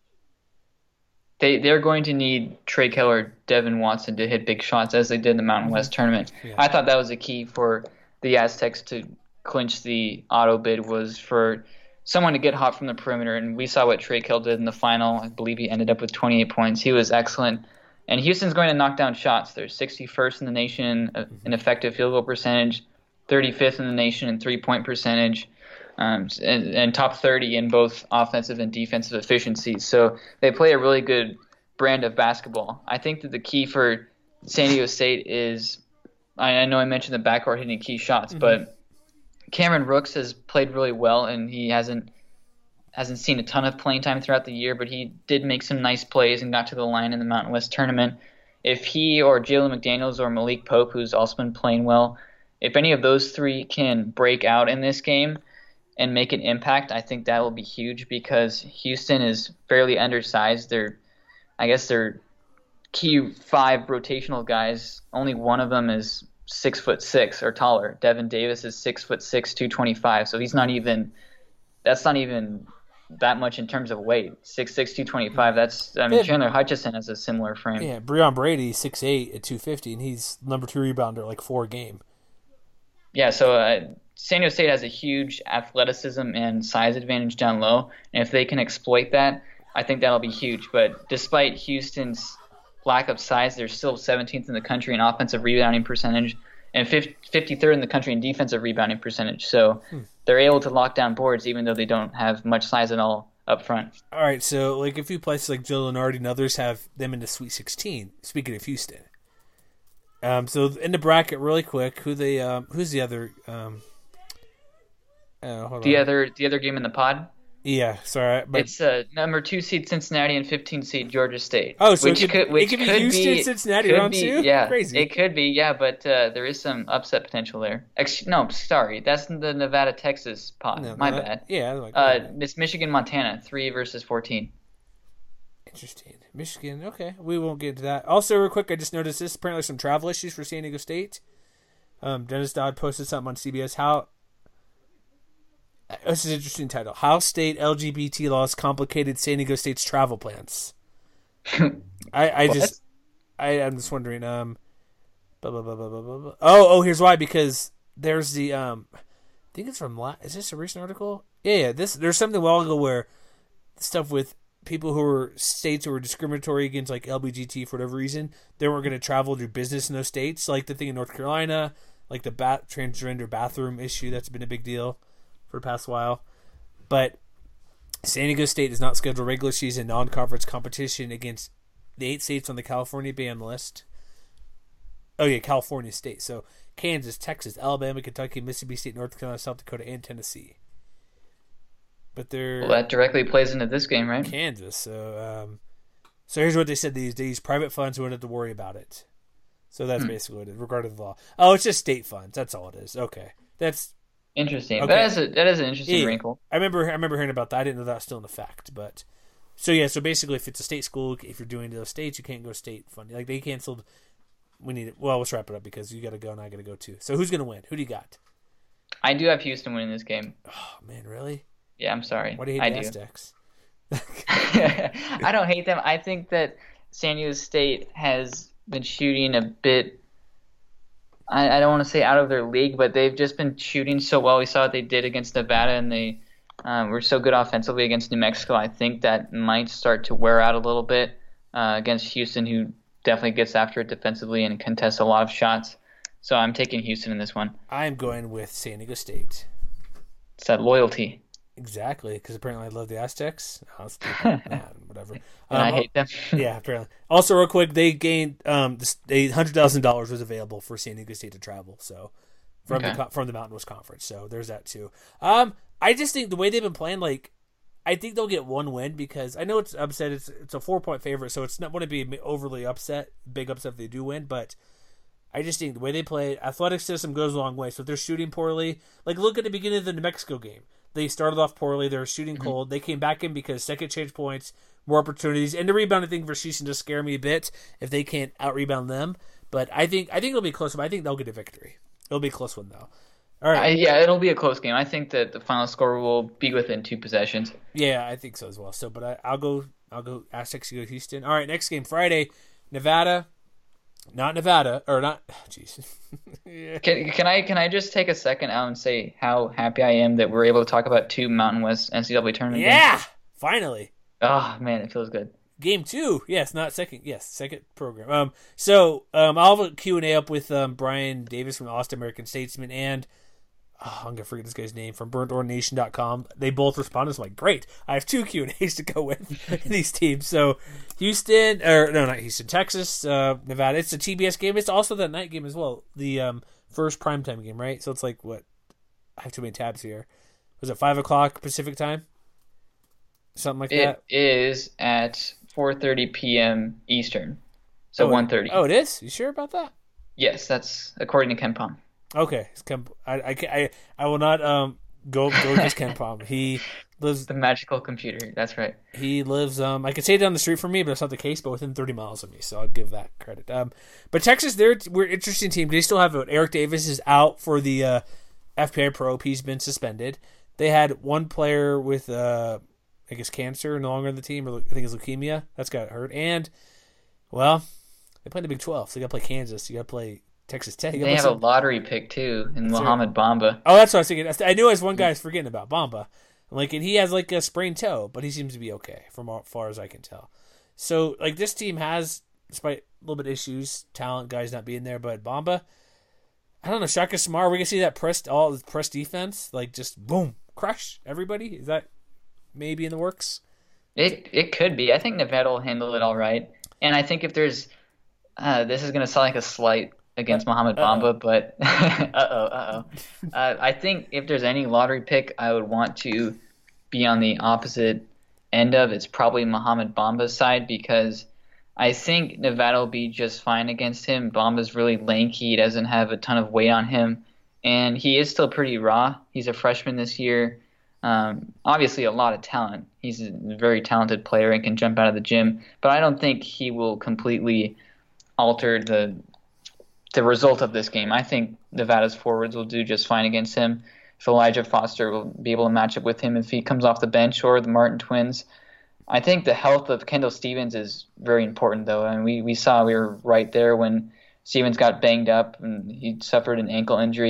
They, they're going to need Trey Keller, Devin Watson to hit big shots as they did in the Mountain West tournament. Yeah. I thought that was a key for the Aztecs to clinch the auto bid was for someone to get hot from the perimeter, and we saw what Trey Keller did in the final. I believe he ended up with twenty-eight points. He was excellent. And Houston's going to knock down shots. They're sixty-first in the nation in effective field goal percentage, thirty-fifth in the nation in three-point percentage. Um, and, and top thirty in both offensive and defensive efficiency. So they play a really good brand of basketball. I think that the key for San Diego State is, I, I know I mentioned the backcourt hitting key shots, mm-hmm. but Cameron Rooks has played really well, and he hasn't hasn't seen a ton of playing time throughout the year, but he did make some nice plays and got to the line in the Mountain West tournament. If he or Jalen McDaniels or Malik Pope, who's also been playing well, if any of those three can break out in this game and make an impact, I think that will be huge because Houston is fairly undersized. They're, I guess they're key five rotational guys. Only one of them is six foot six or taller. Devin Davis is six foot six, two twenty five. So he's not even. That's not even that much in terms of weight. Six six, two twenty five. That's I mean yeah. Chandler Hutchison has a similar frame. Yeah, Breon Brady six eight at two fifty, and he's number two rebounder like four a game. Yeah, so. Uh, San Diego State has a huge athleticism and size advantage down low, and if they can exploit that, I think that'll be huge. But despite Houston's lack of size, they're still seventeenth in the country in offensive rebounding percentage and fifty-third in the country in defensive rebounding percentage. So hmm. they're able to lock down boards even though they don't have much size at all up front. All right, so like a few places like Joe Lunardi and others have them in the Sweet sixteen, speaking of Houston. Um, so in the bracket, really quick, who they um, who's the other um, – Uh, hold the on. other the other game in the pod? Yeah, sorry. But... It's uh, number two seed Cincinnati and fifteen seed Georgia State. Oh, so which it could, could, which it could be could Houston, be, Cincinnati round be, two? Yeah, crazy. It could be, yeah, but uh, there is some upset potential there. Ex- no, sorry, that's the Nevada-Texas pod. No, My no, bad. Yeah. Like, uh, it's Michigan-Montana, three versus fourteen. Interesting. Michigan, okay. We won't get into that. Also, real quick, I just noticed this. Apparently some travel issues for San Diego State. Um, Dennis Dodd posted something on C B S. How... This is an interesting title. How state L G B T laws complicated San Diego State's travel plans. I, I just, I, I'm just wondering. Um, blah, blah, blah, blah, blah, blah. Oh, oh, here's why. Because there's the um, think it's from, la- is this a recent article? Yeah, yeah. This, there's something a while ago where stuff with people who were states who were discriminatory against like L G B T for whatever reason, they weren't going to travel to do business in those states. Like the thing in North Carolina, like the bat- transgender bathroom issue, that's been a big deal for the past while. But San Diego State does not schedule regular season non-conference competition against the eight states on the California ban list. Oh yeah, California state. So Kansas, Texas, Alabama, Kentucky, Mississippi State, North Carolina, South Dakota, and Tennessee. But they're well, that directly plays into this game, right? Kansas. So, um, so here's what they said: these these private funds who wouldn't have to worry about it. So that's hmm. basically what it is, regarding the law. Oh, it's just state funds. That's all it is. Okay, that's interesting. Okay. That is a that is an interesting yeah, wrinkle. I remember I remember hearing about that. I didn't know that was still in effect, but so yeah. So basically, if it's a state school, if you're doing those states, you can't go state funding. Like they canceled. We need it. Well, let's wrap it up because you got to go and I got to go too. So who's gonna win? Who do you got? I do have Houston winning this game. Oh man, really? Yeah, I'm sorry. Why do you hate I the Aztecs? I don't hate them. I think that San Diego State has been shooting a bit. I, I don't want to say out of their league, but they've just been shooting so well. We saw what they did against Nevada, and they um, were so good offensively against New Mexico. I think that might start to wear out a little bit uh, against Houston, who definitely gets after it defensively and contests a lot of shots. So I'm taking Houston in this one. I'm going with San Diego State. It's that loyalty. Exactly, because apparently I love the Aztecs. No, it's nah, whatever. And um, I hate them. Yeah, apparently. Also, real quick, they gained um, a hundred thousand dollars was available for San Diego State to travel. So from okay. the from the Mountain West Conference. So there's that too. Um, I just think the way they've been playing, like, I think they'll get one win because I know it's upset. It's it's a four point favorite, so it's not going to be overly upset, big upset if they do win, but. I just think the way they play, athletic system goes a long way. So if they're shooting poorly, like look at the beginning of the New Mexico game. They started off poorly. They were shooting mm-hmm. cold. They came back in because second change points, more opportunities, and the rebounding thing for Houston just scare me a bit if they can't out rebound them. But I think I think it'll be close. But I think they'll get a victory. It'll be a close one though. All right. I, yeah, it'll be a close game. I think that the final score will be within two possessions. Yeah, I think so as well. So, but I, I'll go. I'll go Aztecs. You go Houston. All right, next game Friday, Nevada. Not Nevada, or not. Jeez. yeah. Can can I can I just take a second out and say how happy I am that we're able to talk about two Mountain West N C double A tournament yeah, games? Finally. Oh man, it feels good. Game two, yes, not second. Yes, second program. Um, so um, I'll have a Q and A up with um Brian Davis from the Austin American Statesman and. Oh, I'm gonna forget this guy's name from burnt orange nation dot com. They both responded. I'm like, great. I have two Q and A's to go with these teams. So Houston, or no, not Houston, Texas, uh, Nevada. It's a T B S game. It's also that night game as well. The um, first primetime game, right? So it's like what? I have too many tabs here. Was it five o'clock Pacific time? Something like it that. It is at four thirty p.m. Eastern. So oh, one thirty. Oh, it is. You sure about that? Yes, that's according to KenPom. Okay, I, I, I, I will not um go go against KenPom. He lives the magical computer. That's right. He lives um I could say down the street from me, but that's not the case. But within thirty miles of me, so I'll give that credit. Um, but Texas, they're we're an interesting team. They still have it. Eric Davis is out for the uh, F P I Pro. He's been suspended. They had one player with uh I guess cancer no longer in the team, or I think it's leukemia. That's got hurt. And well, they play the Big twelve, so you got to play Kansas. You got to play. Texas Tech. They have some... a lottery pick too in Mohamed Bamba. Oh, that's what I was thinking. I knew I was one guy I was forgetting about Bamba. Like, and he has like a sprained toe, but he seems to be okay from as far as I can tell. So, like, this team has, despite a little bit of issues, talent, guys not being there, but Bamba, I don't know. Shaka Smart, we can see that press all press defense, like just boom, crush everybody. Is that maybe in the works? It it could be. I think Nevada will handle it all right, and I think if there's, uh, this is going to sound like a slight. Against Mohamed Bamba, but uh-oh, uh-oh. Uh, I think if there's any lottery pick I would want to be on the opposite end of, it's probably Mohamed Bamba's side because I think Nevada will be just fine against him. Bamba's really lanky. He doesn't have a ton of weight on him, and he is still pretty raw. He's a freshman this year. Um, obviously a lot of talent. He's a very talented player and can jump out of the gym, but I don't think he will completely alter the the result of this game. I think Nevada's forwards will do just fine against him. If Elijah Foster will be able to match up with him if he comes off the bench, or the Martin twins. I think the health of Kendall Stevens is very important, though. And we, we saw we were right there when Stevens got banged up and he suffered an ankle injury.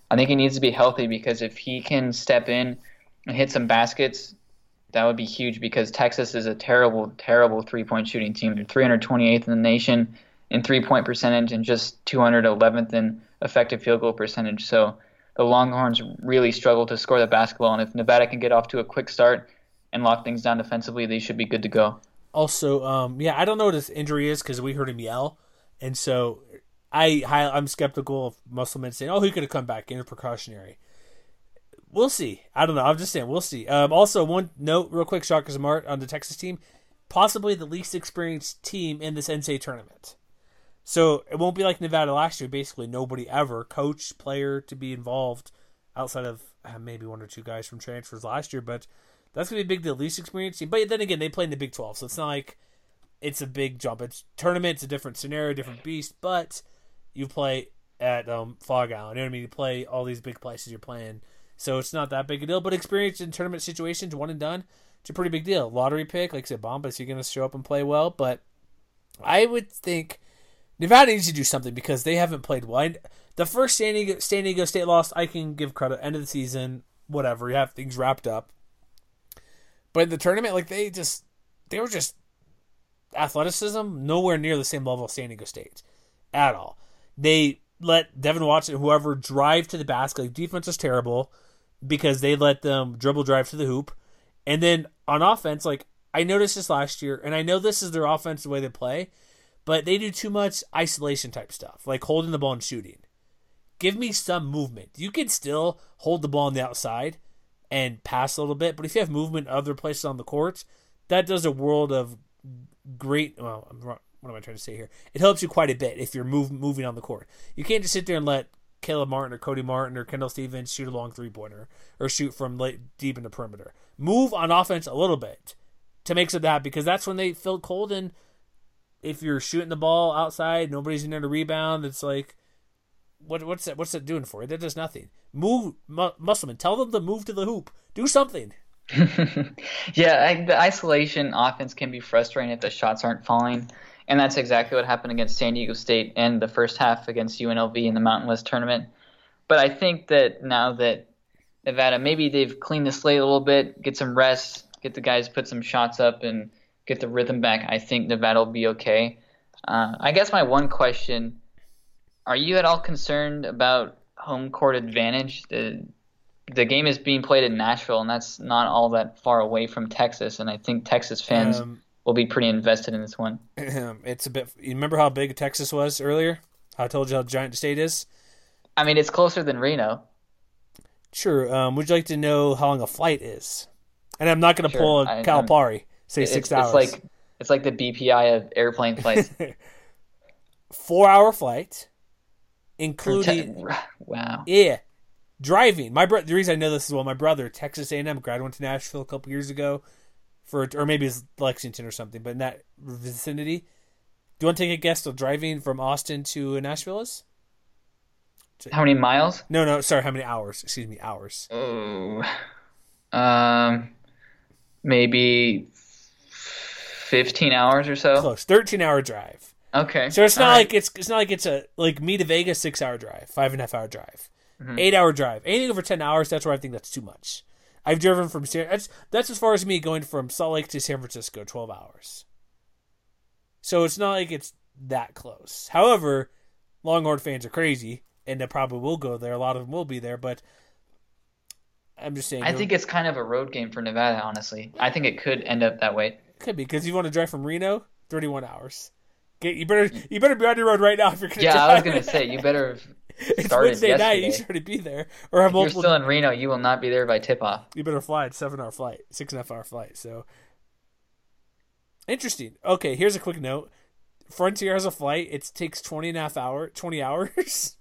I think he needs to be healthy because if he can step in and hit some baskets, that would be huge because Texas is a terrible, terrible three-point shooting team. They're three hundred twenty-eighth in the nation in three-point percentage and just two hundred eleventh in effective field goal percentage. So the Longhorns really struggle to score the basketball, and if Nevada can get off to a quick start and lock things down defensively, they should be good to go. Also, um, yeah, I don't know what his injury is because we heard him yell, and so I, I'm skeptical of Musselman saying, "Oh, he could have come back in a precautionary." We'll see. I don't know. I'm just saying we'll see. Um, also, one note, real quick, Shaka Smart on the Texas team, possibly the least experienced team in this N C double A tournament. So it won't be like Nevada last year. Basically, nobody ever, coach, player, to be involved outside of uh, maybe one or two guys from transfers last year. But that's going to be a big deal. Least experienced team. But then again, they play in the Big twelve, so it's not like it's a big jump. It's tournament. It's a different scenario, different beast. But you play at um, Fog Island. You know what I mean? You play all these big places you're playing. So it's not that big a deal. But experience in tournament situations, one and done, it's a pretty big deal. Lottery pick, like I said, Bombas, you're going to show up and play well. But I would think Nevada needs to do something because they haven't played well. I, the first San Diego, San Diego State loss, I can give credit. End of the season, whatever. You have things wrapped up. But in the tournament, like they just, they were just athleticism, nowhere near the same level of San Diego State at all. They let Devin Watson, whoever, drive to the basket. Like, defense is terrible because they let them dribble drive to the hoop. And then on offense, like I noticed this last year, and I know this is their offensive way they play, but they do too much isolation type stuff, like holding the ball and shooting. Give me some movement. You can still hold the ball on the outside and pass a little bit, but if you have movement other places on the court, that does a world of great. Well, what am I trying to say here? It helps you quite a bit if you're move, moving on the court. You can't just sit there and let Caleb Martin or Cody Martin or Kendall Stevens shoot a long three-pointer or shoot from late, deep in the perimeter. Move on offense a little bit to make some of that because that's when they feel cold. And if you're shooting the ball outside, nobody's in there to rebound. It's like, what what's that? What's that doing for you? That does nothing. Move, mu- Musselman. Tell them to move to the hoop. Do something. yeah, I, the isolation offense can be frustrating if the shots aren't falling. And that's exactly what happened against San Diego State and the first half against U N L V in the Mountain West tournament. But I think that now that Nevada, maybe they've cleaned the slate a little bit, get some rest, get the guys put some shots up and get the rhythm back, I think Nevada will be okay. Uh, I guess my one question, are you at all concerned about home court advantage? The, the game is being played in Nashville, and that's not all that far away from Texas, and I think Texas fans um, – will be pretty invested in this one. It's a bit. You remember how big Texas was earlier? How I told you how giant the state is. I mean, it's closer than Reno. Sure. Um, would you like to know how long a flight is? And I'm not going to sure. pull a I, Calipari. Say it's, six it's hours. Like it's like the B P I of airplane flights. Four-hour flight, including. Wow. Yeah, driving. My bro- The reason I know this is well, my brother, Texas A and M grad, went to Nashville a couple years ago. For, or maybe it's Lexington or something, but in that vicinity. Do you want to take a guess of driving from Austin to Nashville is? How many miles? No, no, sorry, how many hours? Excuse me, hours. Oh, um, maybe fifteen hours or so. Close, thirteen hour drive. Okay. So it's not All like right. it's it's not like it's a like me to Vegas six hour drive, five and a half hour drive, mm-hmm. eight hour drive. Anything over ten hours, that's where I think that's too much. I've driven from that's that's as far as me going from Salt Lake to San Francisco, twelve hours. So it's not like it's that close. However, Longhorn fans are crazy, and they probably will go there. A lot of them will be there, but I'm just saying. I think it's kind of a road game for Nevada, honestly. I think it could end up that way. Could be because you want to drive from Reno, thirty-one hours. Get, you better you better be on your road right now if you're going to yeah, drive. Yeah, I was going to say you better. It's Wednesday yesterday. night. You should already be there. Or have if multiple... you're still in Reno, you will not be there by tip-off. You better fly. It's a seven-hour flight. Six and a half hour flight. So interesting. Okay, here's a quick note. Frontier has a flight. It takes twenty and a half hour, twenty hours.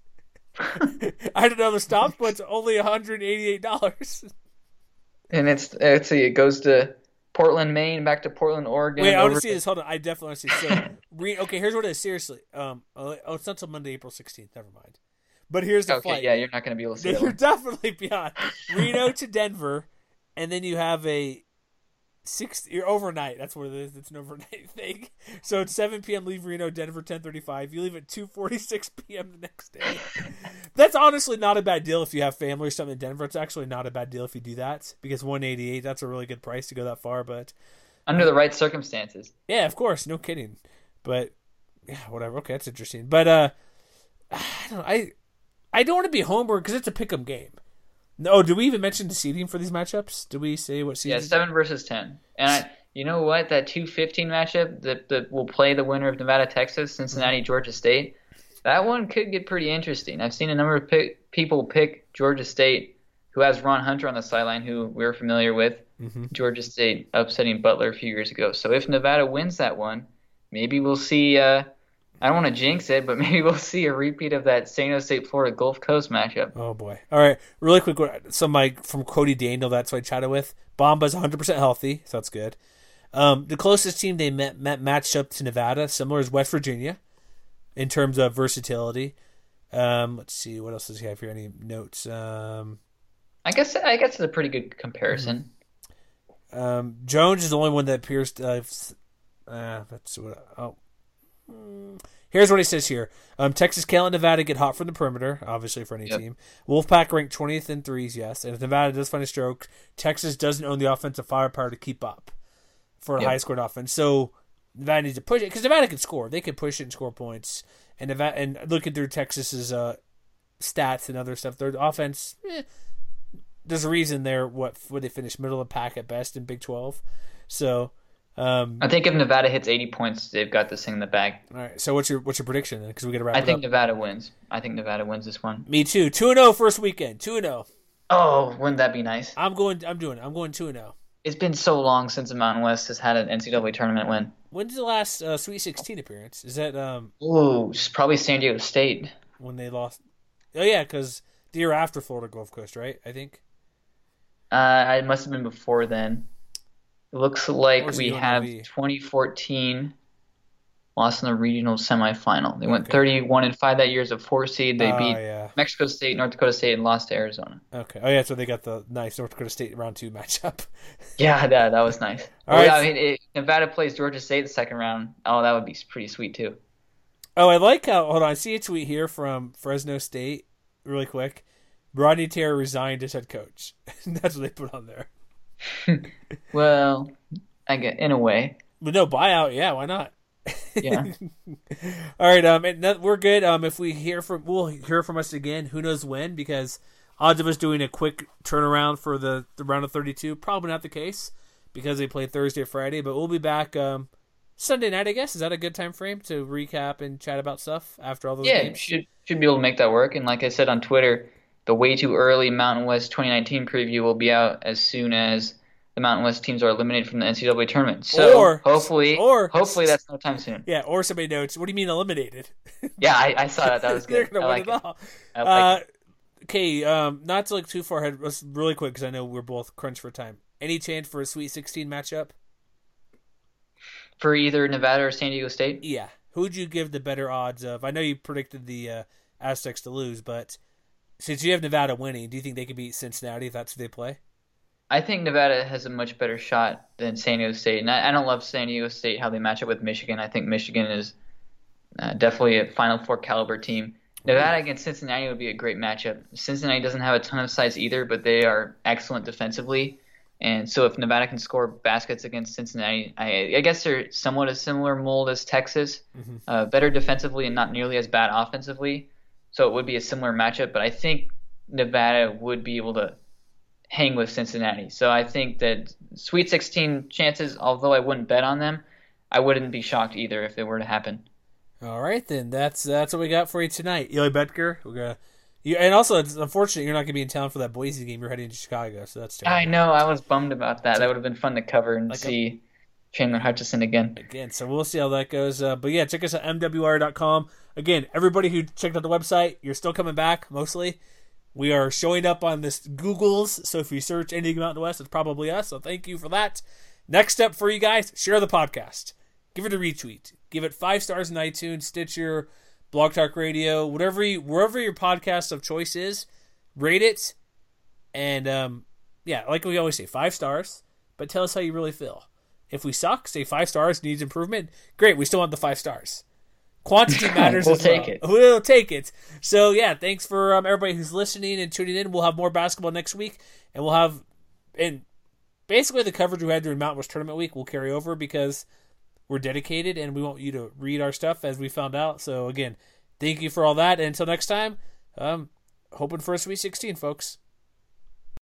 I don't know the stops, but it's only one hundred eighty-eight dollars. And it's, let's see, it goes to Portland, Maine, back to Portland, Oregon. Wait, I want to see this. Hold on. I definitely want to see this. So, re- okay, here's what it is. Seriously. Um, oh, it's not until Monday, April sixteenth. Never mind. But here's the okay, flight. Yeah, you're not going to be able to see You're it. definitely beyond Reno to Denver, and then you have a six. You're overnight. That's what it is. It's an overnight thing. So it's seven p.m. leave Reno, Denver ten thirty-five. You leave at two forty-six p.m. the next day. That's honestly not a bad deal if you have family or something in Denver. It's actually not a bad deal if you do that because one eighty-eight. That's a really good price to go that far. But under the right circumstances. Yeah, of course, no kidding. But yeah, whatever. Okay, that's interesting. But uh, I don't know. I I don't want to be homer because it's a pick'em game. No, did we even mention the seeding for these matchups? Did we say what seeding? Yeah, seven versus ten. And I, you know what? That two fifteen matchup that, that will play the winner of Nevada, Texas, Cincinnati, Georgia State, that one could get pretty interesting. I've seen a number of pick, people pick Georgia State, who has Ron Hunter on the sideline, who we're familiar with. Mm-hmm. Georgia State upsetting Butler a few years ago. So if Nevada wins that one, maybe we'll see uh, – I don't want to jinx it, but maybe we'll see a repeat of that San Jose State, Florida Gulf Coast matchup. Oh, boy. All right, really quick, some my, from Cody Daniel, that's who I chatted with. Bomba's one hundred percent healthy, so that's good. Um, the closest team they met, met matched up to Nevada, similar, is West Virginia in terms of versatility. Um, let's see, what else does he have here? Any notes? Um, I guess I guess it's a pretty good comparison. Um, Jones is the only one that appears to uh, uh, that's what, oh. Here's what he says here. Um, Texas, Cal, and Nevada get hot from the perimeter, obviously for any yep. team. Wolfpack ranked twentieth in threes, yes. And if Nevada does find a stroke, Texas doesn't own the offensive firepower to keep up for a yep. high-scored offense. So Nevada needs to push it because Nevada can score. They can push it and score points. And Nevada, and looking through Texas's uh, stats and other stuff, their offense, eh, there's a reason they're what where they finish middle of the pack at best in Big twelve. So. Um, I think if Nevada hits eighty points, they've got this thing in the bag. All right. So what's your what's your prediction then? Because we got to wrap I it up. think Nevada wins. I think Nevada wins this one. Me too. Two and zero first weekend. Two and zero. Oh, wouldn't that be nice? I'm going. I'm doing. It. I'm going two and zero. It's been so long since the Mountain West has had an N C double A tournament win. When's the last uh, Sweet sixteen appearance? Is that um? Ooh, it's probably San Diego State when they lost. Oh yeah, because the year after Florida Gulf Coast, right? I think. Uh, it must have been before then. It looks like we have twenty fourteen lost in the regional semifinal. They went okay. thirty-one and five that year as a four seed. They uh, beat yeah. Mexico State, North Dakota State, and lost to Arizona. Okay. Oh yeah, so they got the nice North Dakota State round two matchup. yeah, that that was nice. All well, right. I mean, if Nevada plays Georgia State the second round, oh, that would be pretty sweet too. Oh, I like how. Hold on, I see a tweet here from Fresno State, really quick. Rodney Terry resigned as head coach. That's what they put on there. Well, I get in a way, but no buyout. Yeah, why not? Yeah. All right. Um, and that, we're good. Um, if we hear from, we'll hear from us again. Who knows when? Because odds of us doing a quick turnaround for the, the round of thirty-two probably not the case because they play Thursday, Friday. But we'll be back um Sunday night. I guess is that a good time frame to recap and chat about stuff after all those yeah, games? Yeah, should should be able to make that work. And like I said on Twitter, the way too early Mountain West twenty nineteen preview will be out as soon as the Mountain West teams are eliminated from the N C double A tournament. So or, hopefully, or, hopefully that's no time soon. Yeah, or somebody notes, what do you mean eliminated? yeah, I, I saw that. That was good. I like it. I like uh, it. Okay, um, not to look too far ahead, let's really quick because I know we're both crunched for time. Any chance for a Sweet sixteen matchup? For either Nevada or San Diego State? Yeah. Who would you give the better odds of? I know you predicted the uh, Aztecs to lose, but since you have Nevada winning, do you think they could beat Cincinnati if that's who they play? I think Nevada has a much better shot than San Diego State. And I, I don't love San Diego State, how they match up with Michigan. I think Michigan is uh, definitely a Final Four caliber team. Nevada against Cincinnati would be a great matchup. Cincinnati doesn't have a ton of size either, but they are excellent defensively. And so if Nevada can score baskets against Cincinnati, I, I guess they're somewhat a similar mold as Texas, mm-hmm. uh, better defensively and not nearly as bad offensively. So it would be a similar matchup, but I think Nevada would be able to hang with Cincinnati. So I think that Sweet sixteen chances, although I wouldn't bet on them, I wouldn't be shocked either if it were to happen. All right, then. That's that's what we got for you tonight. Eli Betker, we're gonna, you, and also, it's unfortunate you're not going to be in town for that Boise game. You're heading to Chicago, so that's terrible. I know. I was bummed about that. That would have been fun to cover and like see a, Chandler Hutchison again. Again, so we'll see how that goes. Uh, but yeah, check us at M W R dot com. Again, everybody who checked out the website, you're still coming back, mostly. We are showing up on this Googles, so if you search anything Mountain West, it's probably us, so thank you for that. Next step for you guys, share the podcast. Give it a retweet. Give it five stars in iTunes, Stitcher, Blog Talk Radio, whatever you, wherever your podcast of choice is, rate it. And, um, yeah, like we always say, five stars. but tell us how you really feel. If we suck, say five stars, needs improvement, great, we still want the five stars. Quantity matters we'll as take well. it. We'll take it. So, yeah, thanks for um, everybody who's listening and tuning in. We'll have more basketball next week, and we'll have, and basically the coverage we had during Mountain West Tournament Week will carry over because we're dedicated, and we want you to read our stuff as we found out. So, again, thank you for all that, and until next time, um, hoping for a Sweet sixteen, folks.